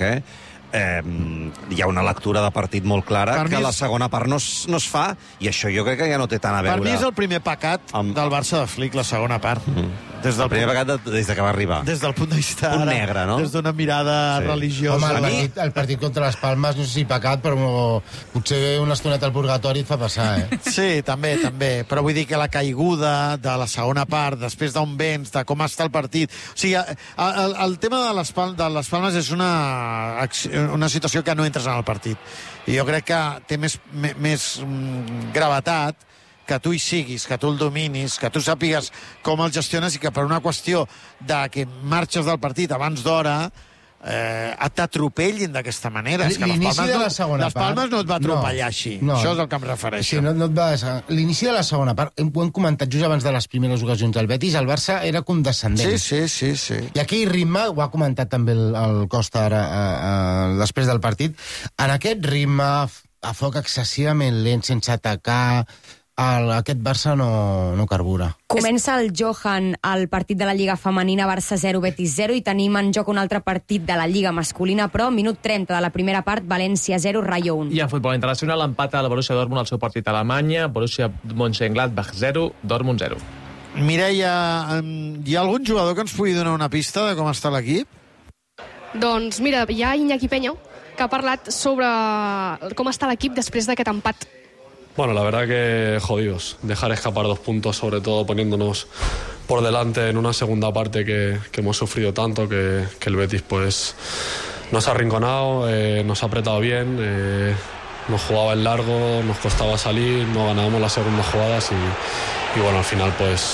hi ha una lectura de partit molt clara que la segona part no es fa, i això jo crec que ja no té tant a veure. Per mi és el primer pecat del Barça de Flick, la segona part. El primer pecat des que va arribar. Des del punt de vista negre, no? Des d'una mirada religiosa. Home, el partit contra les Palmes, no sé si pecat, però potser una estoneta al purgatori et fa passar, Sí, també. Però vull dir que la caiguda de la segona part, després d'on vens, de com està el partit... O sigui, el tema de les Palmes és una situació que no entres en el partit. I jo crec que té més gravetat que tu hi siguis, que tu el dominis, que tu sàpigues com el gestiones, i que per una qüestió de que marxes del partit abans d'hora t'atropellin d'aquesta manera. És que les Palmes no et va atropellar així. Això és el que em refereixo. L'inici de la segona part, ho hem comentat just abans de les primeres ocasions del Betis, el Barça era condescendent. Sí. I aquell ritme, ho ha comentat també el Costa ara, després del partit, en aquest ritme, a foc excessivament lent, sense atacar... Aquest Barça no carbura. Comença el Johan al partit de la Lliga Femenina, Barça 0, Betis 0, i tenim en joc un altre partit de la Lliga Masculina, però minut 30 de la primera part, València 0, Rayo 1. I en futbol internacional, empat al Borussia Dortmund al seu partit a Alemanya, Borussia Mönchengladbach 0, Dortmund 0. Mireia, hi ha algun jugador que ens pugui donar una pista de com està l'equip? Doncs mira, hi ha Iñaki Peña, que ha parlat sobre com està l'equip després d'aquest empat. Bueno, la verdad que jodidos. Dejar escapar 2 puntos, sobre todo poniéndonos por delante en una segunda parte que hemos sufrido tanto, que el Betis pues nos ha arrinconado, nos ha apretado bien, nos jugaba en largo, nos costaba salir, no ganábamos las segundas jugadas y bueno, al final pues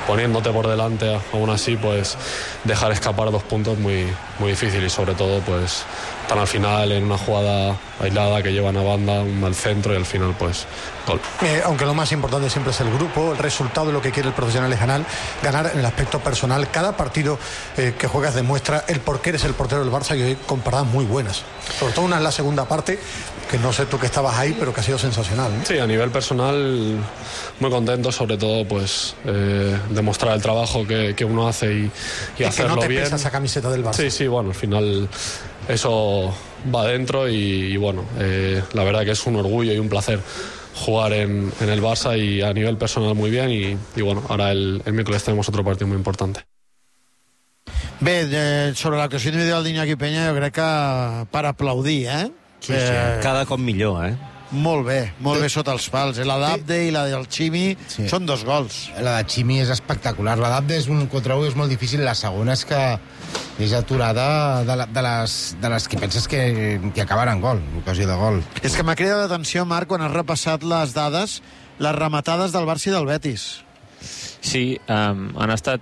poniéndote por delante, aún así, pues dejar escapar 2 puntos muy, muy difícil y sobre todo, pues tan al final en una jugada aislada que llevan a banda, un mal centro y al final, pues, gol. Aunque lo más importante siempre es el grupo, el resultado de lo que quiere el profesional es ganar en el aspecto personal. Cada partido que juegas demuestra el por qué eres el portero del Barça y hoy con paradas muy buenas. Sobre todo una en la segunda parte, que no sé tú que estabas ahí, pero que ha sido sensacional, ¿no? Sí, a nivel personal muy contento, sobre todo pues demostrar el trabajo que uno hace y hacerlo que no te bien. pesa esa camiseta del Barça. Sí, bueno, al final eso va dentro y bueno, la verdad que es un orgullo y un placer jugar en el Barça y a nivel personal muy bien y bueno, ahora el miércoles tenemos otro partido muy importante. Bé, sobre l'actuació individual d'Iñaki Peña jo crec que per aplaudir, Sí. Cada cop millor, Molt bé sota els pals. La d'Abde i la del Ximi són 2 gols. La de Ximi és espectacular. La d'Abde és un contra 1, és molt difícil. La segona és que és aturada de les que penses que acabaran gol, ocasió de gol. És que m'ha cridat l'atenció, Marc, quan has repassat les dades, les rematades del Barça i del Betis. Sí, han estat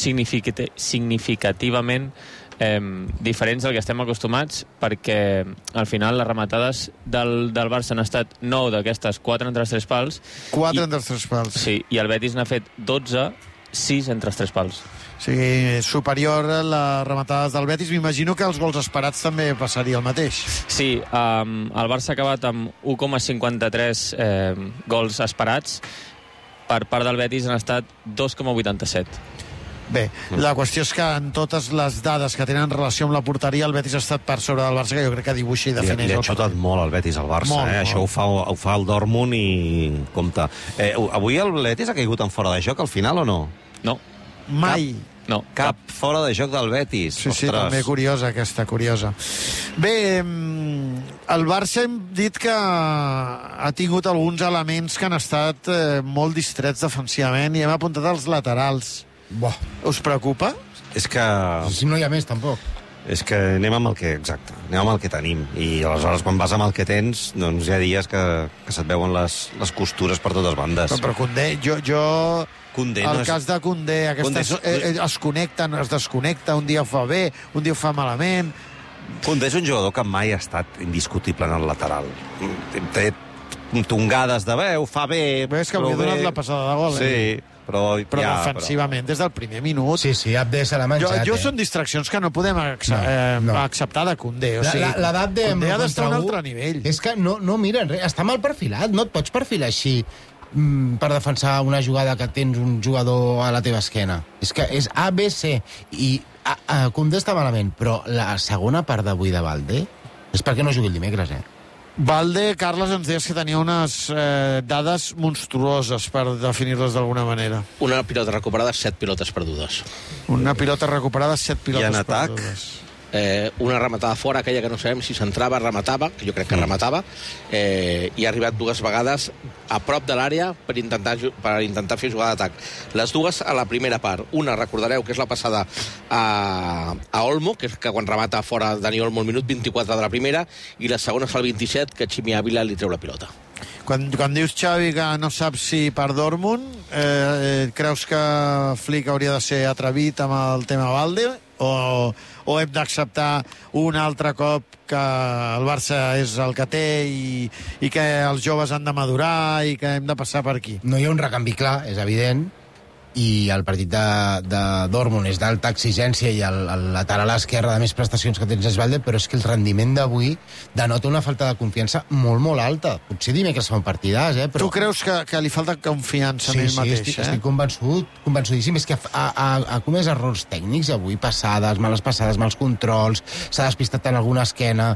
significativament diferents del que estem acostumats, perquè al final les rematades del Barça han estat 9 d'aquestes, 4 entre els 3 pals. 4 entre els 3 pals. Sí, i el Betis n'ha fet 12, 6 entre els 3 pals. O sigui, superior a les rematades del Betis. M'imagino que els gols esperats també passaria el mateix. Sí, el Barça ha acabat amb 1,53 gols esperats. Per part del Betis han estat 2,87. Bé, la qüestió és que en totes les dades que tenen relació amb la porteria el Betis ha estat per sobre del Barça, que jo crec que dibuixa i defineix. Li ha xutat molt el Betis al Barça, molt. Això ho fa el Dortmund i compte. Avui el Betis ha caigut en fora de joc al final o no? No. Mai. Cap fora de joc del Betis. Sí, també curiosa aquesta, curiosa. Bé, el Barça hem dit que ha tingut alguns elements que han estat molt distrets defensivament i hem apuntat els laterals. Us preocupa? És que... Si no hi ha més, tampoc. És que anem amb el que tenim. I aleshores, quan vas amb el que tens, doncs hi ha dies que se't veuen les costures per totes bandes. Però Koundé, el cas de Koundé, es connecten, es desconnecta, un dia ho fa bé, un dia ho fa malament. Koundé és un jugador que mai ha estat indiscutible en el lateral. Té tongades de veu, fa bé... És que havia donat la passada de gol, Sí, però defensivament, des del primer minut... Sí, Abde se l'ha menjat. Jo són distraccions que no podem acceptar de Koundé. La d'Abde Koundé ha d'estar a un altre nivell. És que no mira enrere, està mal perfilat, no et pots perfilar així per defensar una jugada que tens un jugador a la teva esquena. És que és A, B, C. I Koundé està malament, però la segona part d'avui de Valde és perquè no jugui el dimecres, Valde, Carles, ens deies que tenia unes dades monstruoses, per definir-les d'alguna manera. Una pilota recuperada, 7 pilotes perdudes. Una pilota recuperada, 7 pilotes perdudes. perdudes. Una rematada fora, aquella que no sabem si s'entrava, rematava, que jo crec que rematava, i ha arribat 2 vegades a prop de l'àrea per intentar fer jugada d'atac. Les 2 a la primera part. Una, recordareu, que és la passada a Olmo, que és que quan remata fora Dani Olmo al minut 24 de la primera, i la segona és al 27, que Ximi Ávila li treu la pilota. Quan dius, Xavi, que no saps si per Dortmund, creus que Flick hauria de ser atrevit amb el tema Valde o hem d'acceptar un altre cop que el Barça és el que té i que els joves han de madurar i que hem de passar per aquí? No hi ha un recanvi clar, és evident, i el partit de Dortmund és d'alta exigència i el lateral a l'esquerra de més prestacions que tens és Valde, però és que el rendiment d'avui denota una falta de confiança molt, molt alta. Potser dimecres fa un partidàs, però... Tu creus que li falta confiança en ell mateix, Sí, estic convençudíssim. És que ha comès errors tècnics avui, males passades, mals controls, s'ha despistat en alguna esquena...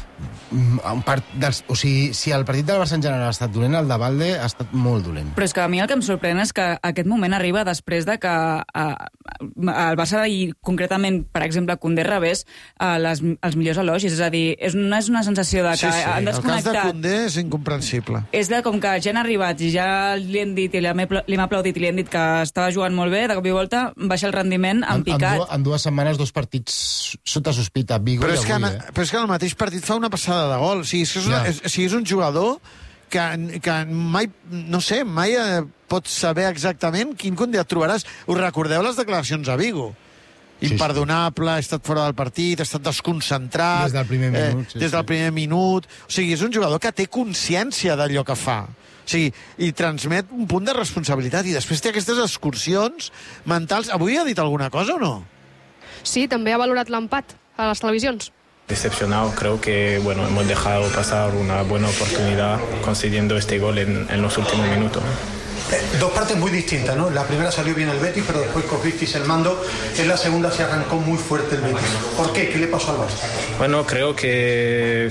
O sigui, si el partit del Barça en general ha estat dolent, el de Valde ha estat molt dolent. Però és que a mi el que em sorprèn és que aquest moment arriba després de que el Barça i concretament, per exemple, Koundé rebés els millors elogis. És a dir, no és una sensació de que han desconnectat. El cas de Koundé és incomprensible. És de com que ja han arribat i ja li han dit i li hem aplaudit i li han dit que estava jugant molt bé, de cop i volta baixa el rendiment en picat. En 2 setmanes 2 partits sota sospita, Vigo i avui. Però és que en el mateix partit fa una passada de gol. O sigui, és un jugador que mai, no sé, mai pots saber exactament quin candidat trobaràs. Us recordeu les declaracions a Vigo? Imperdonable, he estat fora del partit, he estat desconcentrat... Des del primer minut. Des del primer minut. O sigui, és un jugador que té consciència d'allò que fa. O sigui, i transmet un punt de responsabilitat. I després té aquestes excursions mentals. Avui ha dit alguna cosa o no? Sí, també ha valorat l'empat a les televisions. Decepcionado, creo que hemos dejado pasar una buena oportunidad concediendo este gol en los últimos minutos. Dos partes muy distintas, ¿no? La primera salió bien el Betis, pero después cogisteis el mando. En la segunda se arrancó muy fuerte el Betis. ¿Por qué? ¿Qué le pasó al Barça? Bueno, creo que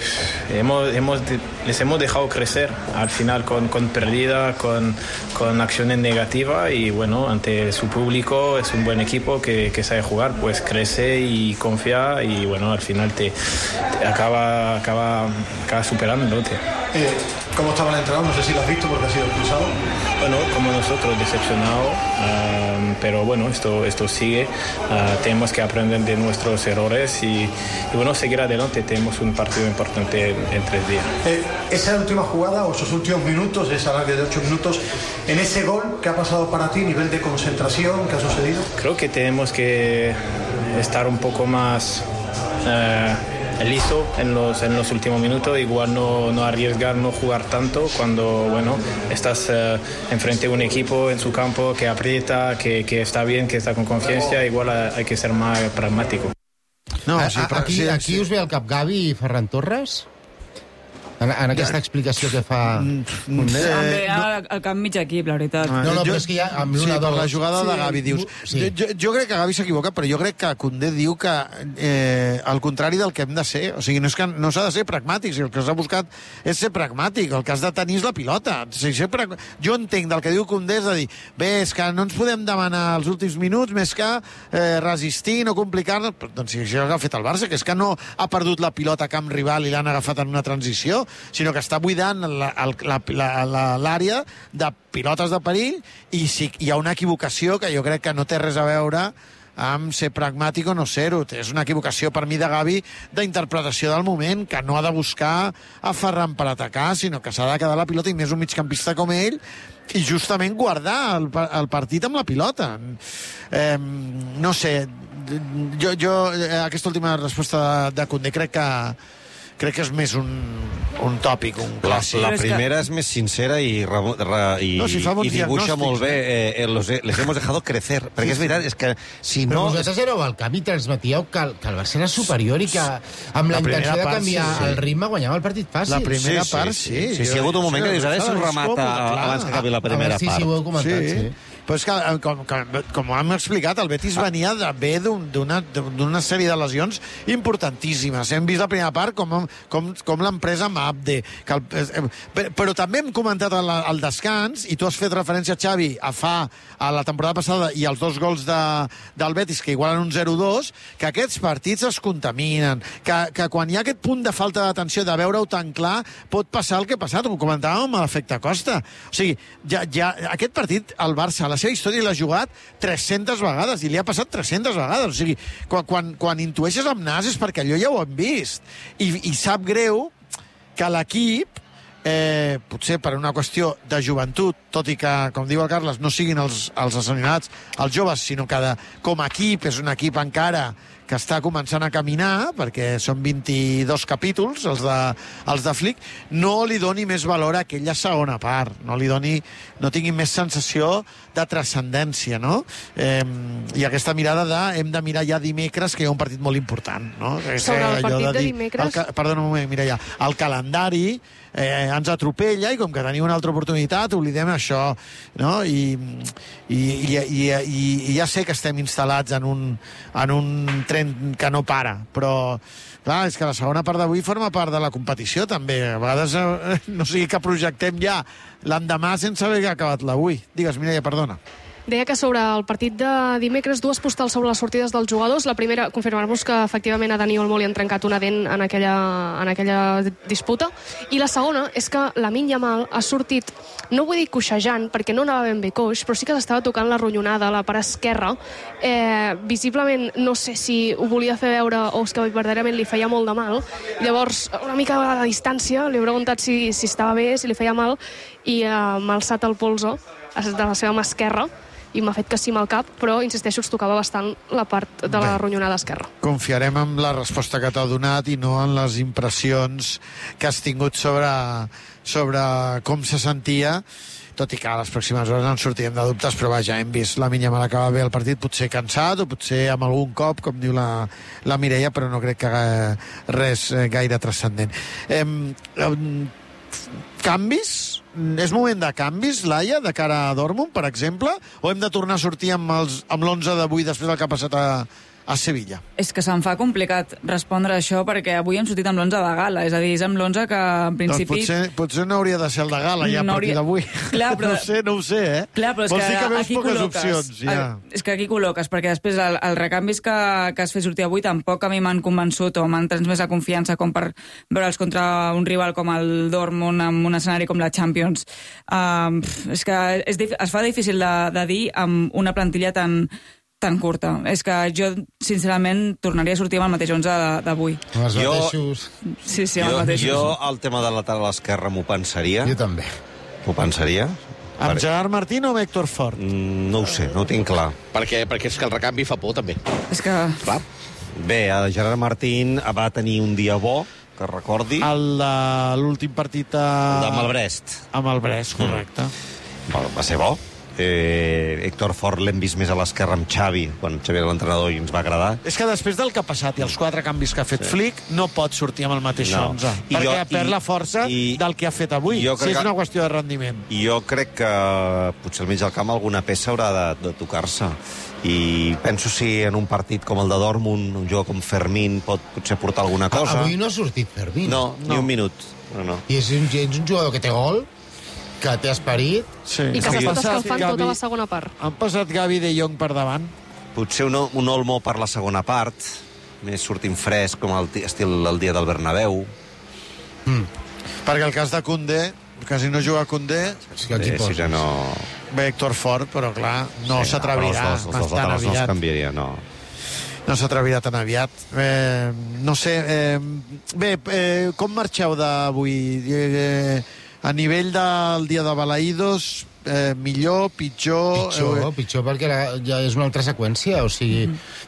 les hemos dejado crecer al final con pérdida, con acciones negativas y ante su público es un buen equipo que sabe jugar, pues crece y confía y al final te acaba superándote. ¿Cómo estaba el entrenador? No sé si lo has visto porque ha sido expulsado. Como nosotros, decepcionado, pero esto sigue. Tenemos que aprender de nuestros errores y seguir adelante. Tenemos un partido importante en 3 días. Esa última jugada o esos últimos minutos, esa larga de 8 minutos, en ese gol, ¿qué ha pasado para ti? ¿Nivel de concentración? ¿Qué ha sucedido? Creo que tenemos que estar un poco más listo en los últimos minutos, igual no arriesgar, no jugar tanto cuando estás enfrente de un equipo en su campo que aprieta, que está bien, que está con confianza, igual hay que ser más pragmático. Aquí us ve al cap Gavi i Ferran Torres? En aquesta explicació que fa... Em ve al cap mig equip, la veritat. Però és que ja amb l'1-2... Sí, per la jugada de Gavi, dius... Jo crec que Gavi s'equivoca, però jo crec que Koundé diu que al contrari del que hem de ser. O sigui, no és que no s'ha de ser pragmàtic, el que s'ha buscat és ser pragmàtic, el que has de tenir és la pilota. Jo entenc del que diu Koundé, és a dir, bé, és que no ens podem demanar els últims minuts més que resistir, no complicar-nos... Doncs si això ha fet el Barça, que és que no ha perdut la pilota a camp rival i l'han agafat en una transició, sinó que està buidant l'àrea de pilotes de perill i si hi ha una equivocació que jo crec que no té res a veure amb ser pragmàtic o no ser-ho. És una equivocació per mi de Gavi d'interpretació del moment, que no ha de buscar a Ferran per atacar, sinó que s'ha de quedar la pilota i més un migcampista com ell i justament guardar el partit amb la pilota. No sé, jo aquesta última resposta de Koundé crec que és més un tòpic, un clàssic. La primera és més sincera i dibuixa molt bé les hemos dejado crecer, perquè és veritat, és que si no... Però vosaltres éreu al camp i transmetíeu que el Barça era superior i que amb la intenció de canviar el ritme guanyava el partit fàcil. La primera part, sí. Sí, hi ha hagut un moment que dius, ara si ho remata abans que acabi la primera part. Sí, ho heu comentat, sí. Però és que, com hem explicat, el Betis venia d'una sèrie de lesions importantíssimes. Hem vist la primera part com l'empresa amb Abde. Però també hem comentat al descans, i tu has fet referència, Xavi, a la temporada passada i als 2 gols del Betis, que igualen un 0-2, que aquests partits es contaminen, que quan hi ha aquest punt de falta d'atenció, de veure-ho tan clar, pot passar el que ha passat, ho comentàvem amb l'efecte Costa. O sigui, aquest partit, el Barça, la seva història l'ha jugat 300 vegades i li ha passat 300 vegades. O sigui, quan intueixes amb nas és perquè allò ja ho hem vist. I sap greu que l'equip, potser per una qüestió de joventut, tot i que, com diu el Carles, no siguin els assaninats els joves, sinó que com a equip és un equip encara que està començant a caminar, perquè són 22 capítols, els de Flick, no li doni més valor a aquella segona part, no tingui més sensació de transcendència, no? I aquesta mirada hem de mirar ja dimecres, que hi ha un partit molt important, no? Sobre el partit de dimecres... Perdona un moment, Mireia. El calendari ens atropella i com que tenim una altra oportunitat oblidem això, no? I ja sé que estem instal·lats en un tren que no para, però clar, és que la segona part d'avui forma part de la competició també, a vegades no sigui que projectem ja l'endemà sense haver acabat l'avui. Digues, Mireia, perdona. Deia que sobre el partit de dimecres, dues postals sobre les sortides dels jugadors. La primera, confirmar-vos que efectivament a Dani Olmo li han trencat una dent en aquella disputa. I la segona és que Lamine Yamal ha sortit, no vull dir coixejant, perquè no anava ben bé coix, però sí que s'estava tocant la ronyonada a la part esquerra. Visiblement, no sé si ho volia fer veure o és que verdaderament li feia molt de mal. Llavors, una mica a la distància, li he preguntat si estava bé, si li feia mal, i m'ha alçat el polso de la seva mà esquerra i m'ha fet que sí amb el cap, però, insisteixo, es tocava bastant la part de la ronyonada esquerra. Confiarem en la resposta que t'ha donat i no en les impressions que has tingut sobre com se sentia, tot i que a les pròximes hores en sortirem de dubtes, però vaja, hem vist la Lamine Yamal acabar bé el partit, potser cansat o potser amb algun cop, com diu la Mireia, però no crec que res gaire transcendent. Canvis? És moment de canvis, Laia, de cara a Dortmund, per exemple? O hem de tornar a sortir amb l'11 d'avui després del que ha passat a Sevilla? És que se'm fa complicat respondre a això perquè avui hem sortit amb l'11 de gala, és a dir, és amb l'11 que en principi... Doncs potser no hauria de ser el de gala ja a partir d'avui. Però... No ho sé, eh? Clar, però és vols dir que veus aquí poques col·loques. Opcions, ja. És que aquí col·loques, perquè després els recanvis que has fet sortir avui tampoc a mi m'han convençut o m'han transmès la confiança com per veure'ls contra un rival com el Dortmund en un escenari com la Champions. És que es fa difícil de dir amb una plantilla tan curta. És que jo, sincerament, tornaria a sortir amb el mateix 11 d'avui. Amb els mateixos... Sí, amb els mateixos. Jo, el tema del lateral esquerre, m'ho pensaria. Jo també. M'ho pensaria. Amb Gerard Martín o amb Héctor Fort? No ho sé, no ho tinc clar. Perquè és que el recanvi fa por, també. És que... Clar. Bé, el Gerard Martín va tenir un dia bo, que recordi. El de l'últim partit amb el Brest. Amb el Brest, correcte. Va ser bo. Héctor Fort l'hem vist més a l'esquerra amb Xavi, quan Xavi era l'entrenador i ens va agradar. És que després del que ha passat i els 4 canvis que ha fet Flick, no pot sortir amb el mateix 11, perquè perd la força del que ha fet avui, si és una qüestió de rendiment. I jo crec que potser al mig del camp alguna peça haurà de tocar-se. I penso si en un partit com el de Dortmund, un jugador com Fermín pot potser portar alguna cosa. Avui no ha sortit Fermín. No, ni un minut. No. I és un jugador que té gol, que té esperit... Sí. I que s'està escalfant tota la segona part. Han posat Gavi de Jong per davant. Potser un Olmo per la segona part, més sortint fresc, com el dia del Bernabéu. Perquè el cas de Koundé, quasi no juga Koundé... Sí que no... Bé, Héctor Fort, però clar, no s'atrevirà. Els dos laterals no es canviaria, no. No s'atrevirà tan aviat. No sé... Bé, com marxeu d'avui? A nivell del dia de Balaïdos, millor, pitjor... Pitjor perquè ja és una altra seqüència, o sigui...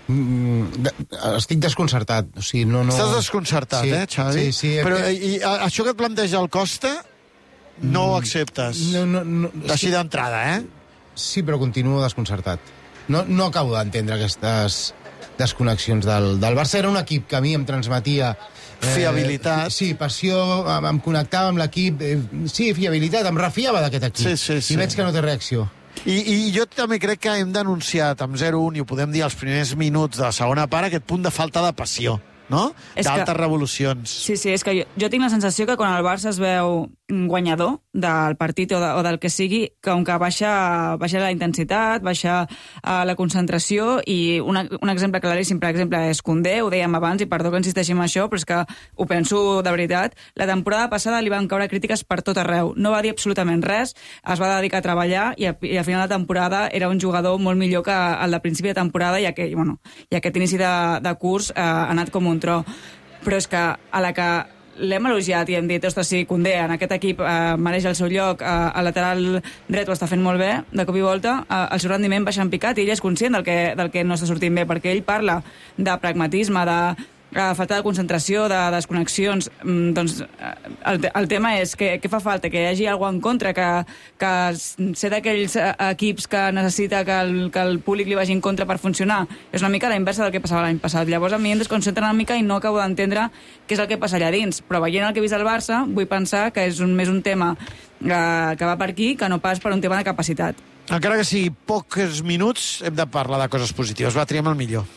Estic desconcertat, o sigui, no... Estàs desconcertat, Xavi? Sí. Però això que et planteja el Costa, no ho acceptes? No. Així d'entrada, Sí, però continuo desconcertat. No acabo d'entendre aquestes desconnexions del Barça. Era un equip que a mi em transmetia... Fiabilitat. Sí, passió, em connectava amb l'equip. Sí, fiabilitat, em refiava d'aquest equip. Sí. I veig que no té reacció. I jo també crec que hem denunciat amb 0-1, i ho podem dir als primers minuts de la segona part, aquest punt de falta de passió, no? D'altes revolucions. Sí, és que jo tinc la sensació que quan el Barça es veu guanyador del partit o del que sigui, com que baixa la intensitat, baixa la concentració, i un exemple claríssim, per exemple, és Koundé, ho dèiem abans, i perdó que insisteixi en això, però és que ho penso de veritat. La temporada passada li van caure crítiques per tot arreu. No va dir absolutament res, es va dedicar a treballar, i al final de temporada era un jugador molt millor que el de principi de temporada, i aquest inici de curs ha anat com un tro. Però és que a la que l'hem elogiat i hem dit, ostres, sí, Koundé en aquest equip mereix el seu lloc, al lateral dret ho està fent molt bé, de cop i volta el seu rendiment baixa en picat, i ell és conscient del que no està sortint bé, perquè ell parla de pragmatisme, de falta de concentració, de desconnexions. Doncs el tema és que fa falta que hi hagi alguna cosa en contra, que ser d'aquells equips que necessita que el públic li vagi en contra per funcionar. És una mica la inversa del que passava l'any passat. Llavors a mi em desconcentra una mica i no acabo d'entendre què és el que passa allà dins. Però veient el que he vist al Barça, vull pensar que és més un tema que va per aquí que no pas per un tema de capacitat. Encara que sigui pocs minuts, hem de parlar de coses positives. Va, triem el millor.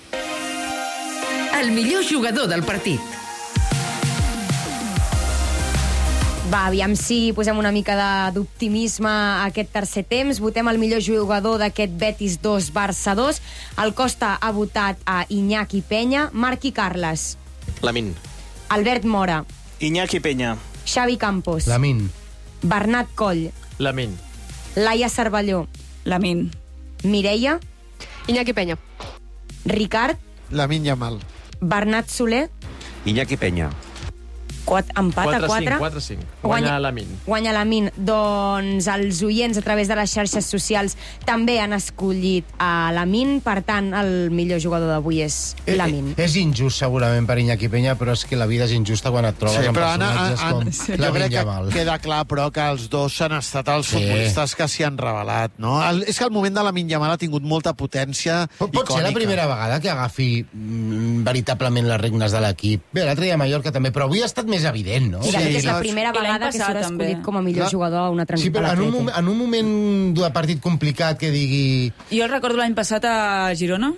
El millor jugador del partit. Va, aviam si posem una mica d'optimisme a aquest tercer temps. Votem el millor jugador d'aquest Betis 2, Barça 2. El Costa ha votat a Iñaki Peña. Marc i Carles. Lamin. Albert Mora. Iñaki Peña. Xavi Campos. Lamin. Bernat Coll. Lamin. Laia Cervelló. Lamin. Mireia. Iñaki Peña. Ricard. Lamin Yamal. Bernat Soler. Iñaki Peña. Empat a 4. 4-5. Guanya Lamin. Guanya Lamin. Doncs els oients a través de les xarxes socials també han escollit a Lamin, per tant el millor jugador d'avui és Lamin. És injust segurament per Iñaki Peña, però és que la vida és injusta quan et trobes amb personatges com Lamin Yamal. Queda clar, però, que els dos han estat els futbolistes que s'hi han revelat, no? És que el moment de Lamin Yamal ha tingut molta potència icònica. Pot ser la primera vegada que agafi veritablement les regnes de l'equip. Bé, l'altre dia a Mallorca també, però avui ha estat més evident, no? I de fet és la primera vegada que surt escollit com a millor jugador a una Sí, però en un moment de partit complicat que digui... Jo el recordo l'any passat a Girona,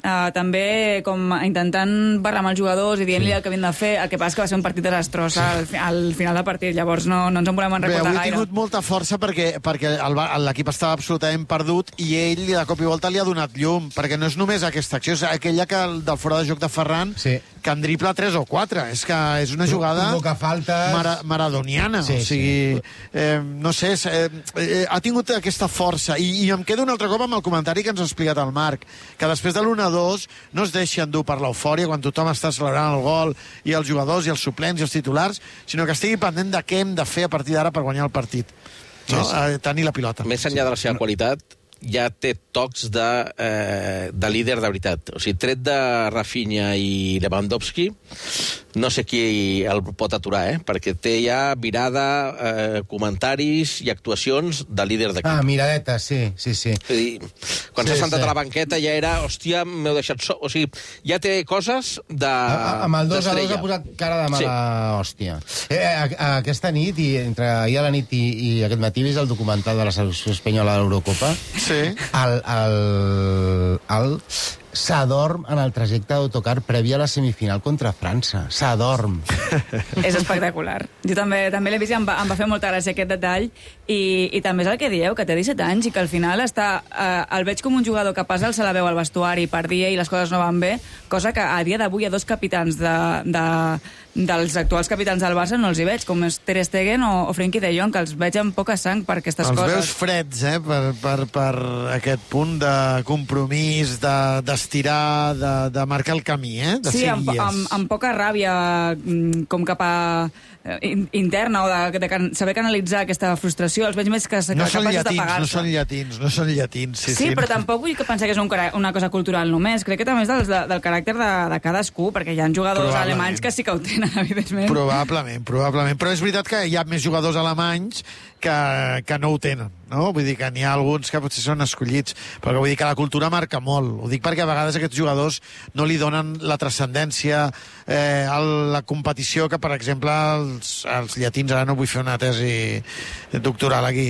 també com intentant parlar amb els jugadors i dient-li el que havien de fer. El que passa que va ser un partit desastrós al final del partit, llavors no ens en volem recordar gaire. Avui ha tingut molta força perquè l'equip estava absolutament perdut i ell de cop i volta li ha donat llum, perquè no és només aquesta acció, és aquella que del fora de joc de Ferran, que en dribla 3 o 4. És que és una jugada maradoniana. O sigui, no sé, ha tingut aquesta força. I em quedo un altre cop amb el comentari que ens ha explicat el Marc, que després de l'1-2 no es deixi endur per l'eufòria quan tothom està celebrant el gol, i els jugadors, i els suplents, i els titulars, sinó que estigui pendent de què hem de fer a partir d'ara per guanyar el partit. No? Tenir la pilota. Més enllà de la seva qualitat, ja té tocs de líder de veritat. O sigui, tret de Rafinha i Lewandowski, no sé qui el pot aturar, perquè té ja mirada, comentaris i actuacions de líder d'equip. Miradeta, sí. Quan s'ha sentat a la banqueta ja era, hòstia, m'heu deixat sol. O sigui, ja té coses d'estrella. Amb el 2-2 ha posat cara de mala hòstia. Aquesta nit, i entre ahir a la nit i aquest matí, he vist el documental de la selecció espanyola de l'Eurocopa. El s'adorm en el trajecte d'autocar previ a la semifinal contra França. S'adorm. És espectacular. Jo també l'he vist i em va fer molta gràcia aquest detall, i també és el que dieu, que té 17 anys i que al final el veig com un jugador capaç d'alçar la veu al vestuari per dir i les coses no van bé, cosa que a dia d'avui a dos capitans dels actuals capitans del Barça no els hi veig, com és Ter Stegen o Frenkie de Jong, que els veig amb poca sang per aquestes coses. Els veus freds, per aquest punt de compromís, d'estirar, de marcar el camí, de ser guies. Sí, amb poca ràbia com cap a interna, o de saber canalitzar aquesta frustració. Els veig més que capaços d'apagar-se. No són llatins. Sí, però tampoc vull pensar que és una cosa cultural només. Crec que també és del caràcter de cadascú, perquè hi ha jugadors alemanys que sí que ho tenen, evidentment. Probablement. Però és veritat que hi ha més jugadors alemanys que no ho tenen, no? Vull dir que n'hi ha alguns que potser són escollits, però vull dir que la cultura marca molt. Ho dic perquè a vegades aquests jugadors no li donen la transcendència a la competició que, per exemple, els llatins, ara no vull fer una tesi doctoral aquí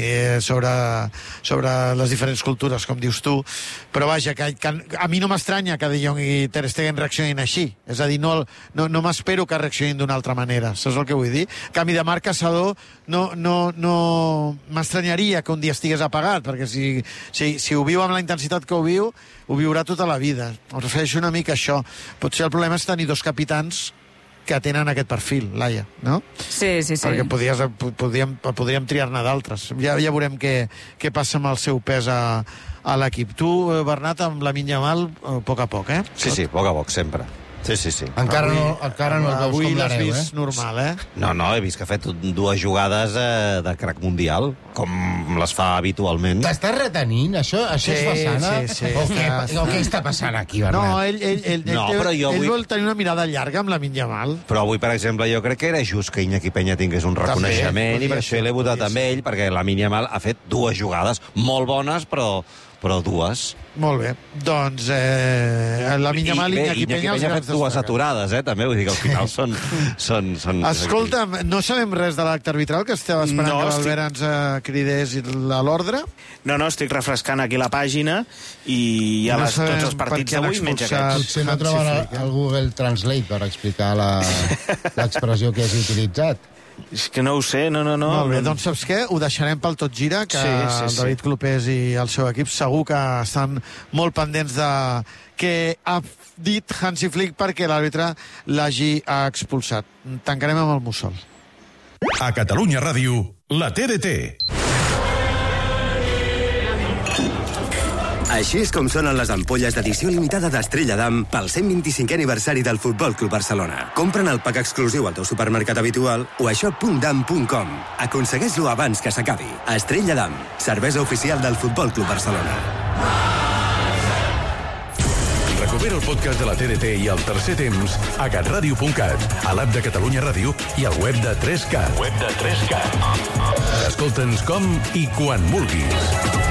sobre les diferents cultures, com dius tu, però vaja, que a mi no m'estranya que De Jong i Ter Stegen reaccionin així. És a dir, no m'espero que reaccionin d'una altra manera. Saps el que vull dir? En canvi, de Marc Caçador no m'estranyaria que un dia estigués apagat, perquè si ho viu amb la intensitat que ho viurà tota la vida. Em refereixo una mica a això. Potser el problema és tenir dos capitans que tenen aquest perfil, Laia, no? Sí. Perquè podríem triar-ne d'altres. Ja veurem què passa amb el seu pes a l'equip. Tu, Bernat, amb Lamin Yamal, a poc, Sí, a poc, sempre. Sí. Encara no el veus avui com l'has l'hereu, vist normal, No, he vist que ha fet dues jugades de crack mundial, com les fa habitualment. T'estàs retenint? Això és façana? Sí. O què està passant aquí, Bernat? No, ell vol tenir una mirada llarga amb Lamin Yamal. Però avui, per exemple, jo crec que era just que Iñaki Peña tingués un reconeixement, i per això l'he votat amb ell, perquè Lamin Yamal ha fet dues jugades molt bones, però dues. Molt bé. Doncs Lamin Yamal i Iñaki Peña ha fet dues aturades, també, vull dir que al final són... Escolta'm, no sabem res de l'acte arbitral, que estava esperant que l'Albert ens cridés a l'ordre? No, estic refrescant aquí la pàgina i hi ha tots els partits d'avui menys aquests. Potser no troben el Google Translate per explicar l'expressió que has utilitzat. És que no ho sé, no. Molt bé, doncs saps què? Ho deixarem pel Tot Gira, que el David Clopés i el seu equip segur que estan molt pendents de què ha dit Hansi Flick perquè l'àrbitre l'hagi expulsat. Tancarem amb el mussol. A Catalunya Ràdio, la TDT. Així és com sonen les ampolles d'edició limitada d'Estrella Damm pel 125è aniversari del Futbol Club Barcelona. Compra'n el pack exclusiu al teu supermercat habitual o a shop.damm.com. Aconsegueix-lo abans que s'acabi. Estrella Damm, cervesa oficial del Futbol Club Barcelona. Recupera el podcast de la TDT i el tercer temps a catradio.cat, a l'app de Catalunya Ràdio i al web de 3Cat. Escolta'ns com i quan vulguis.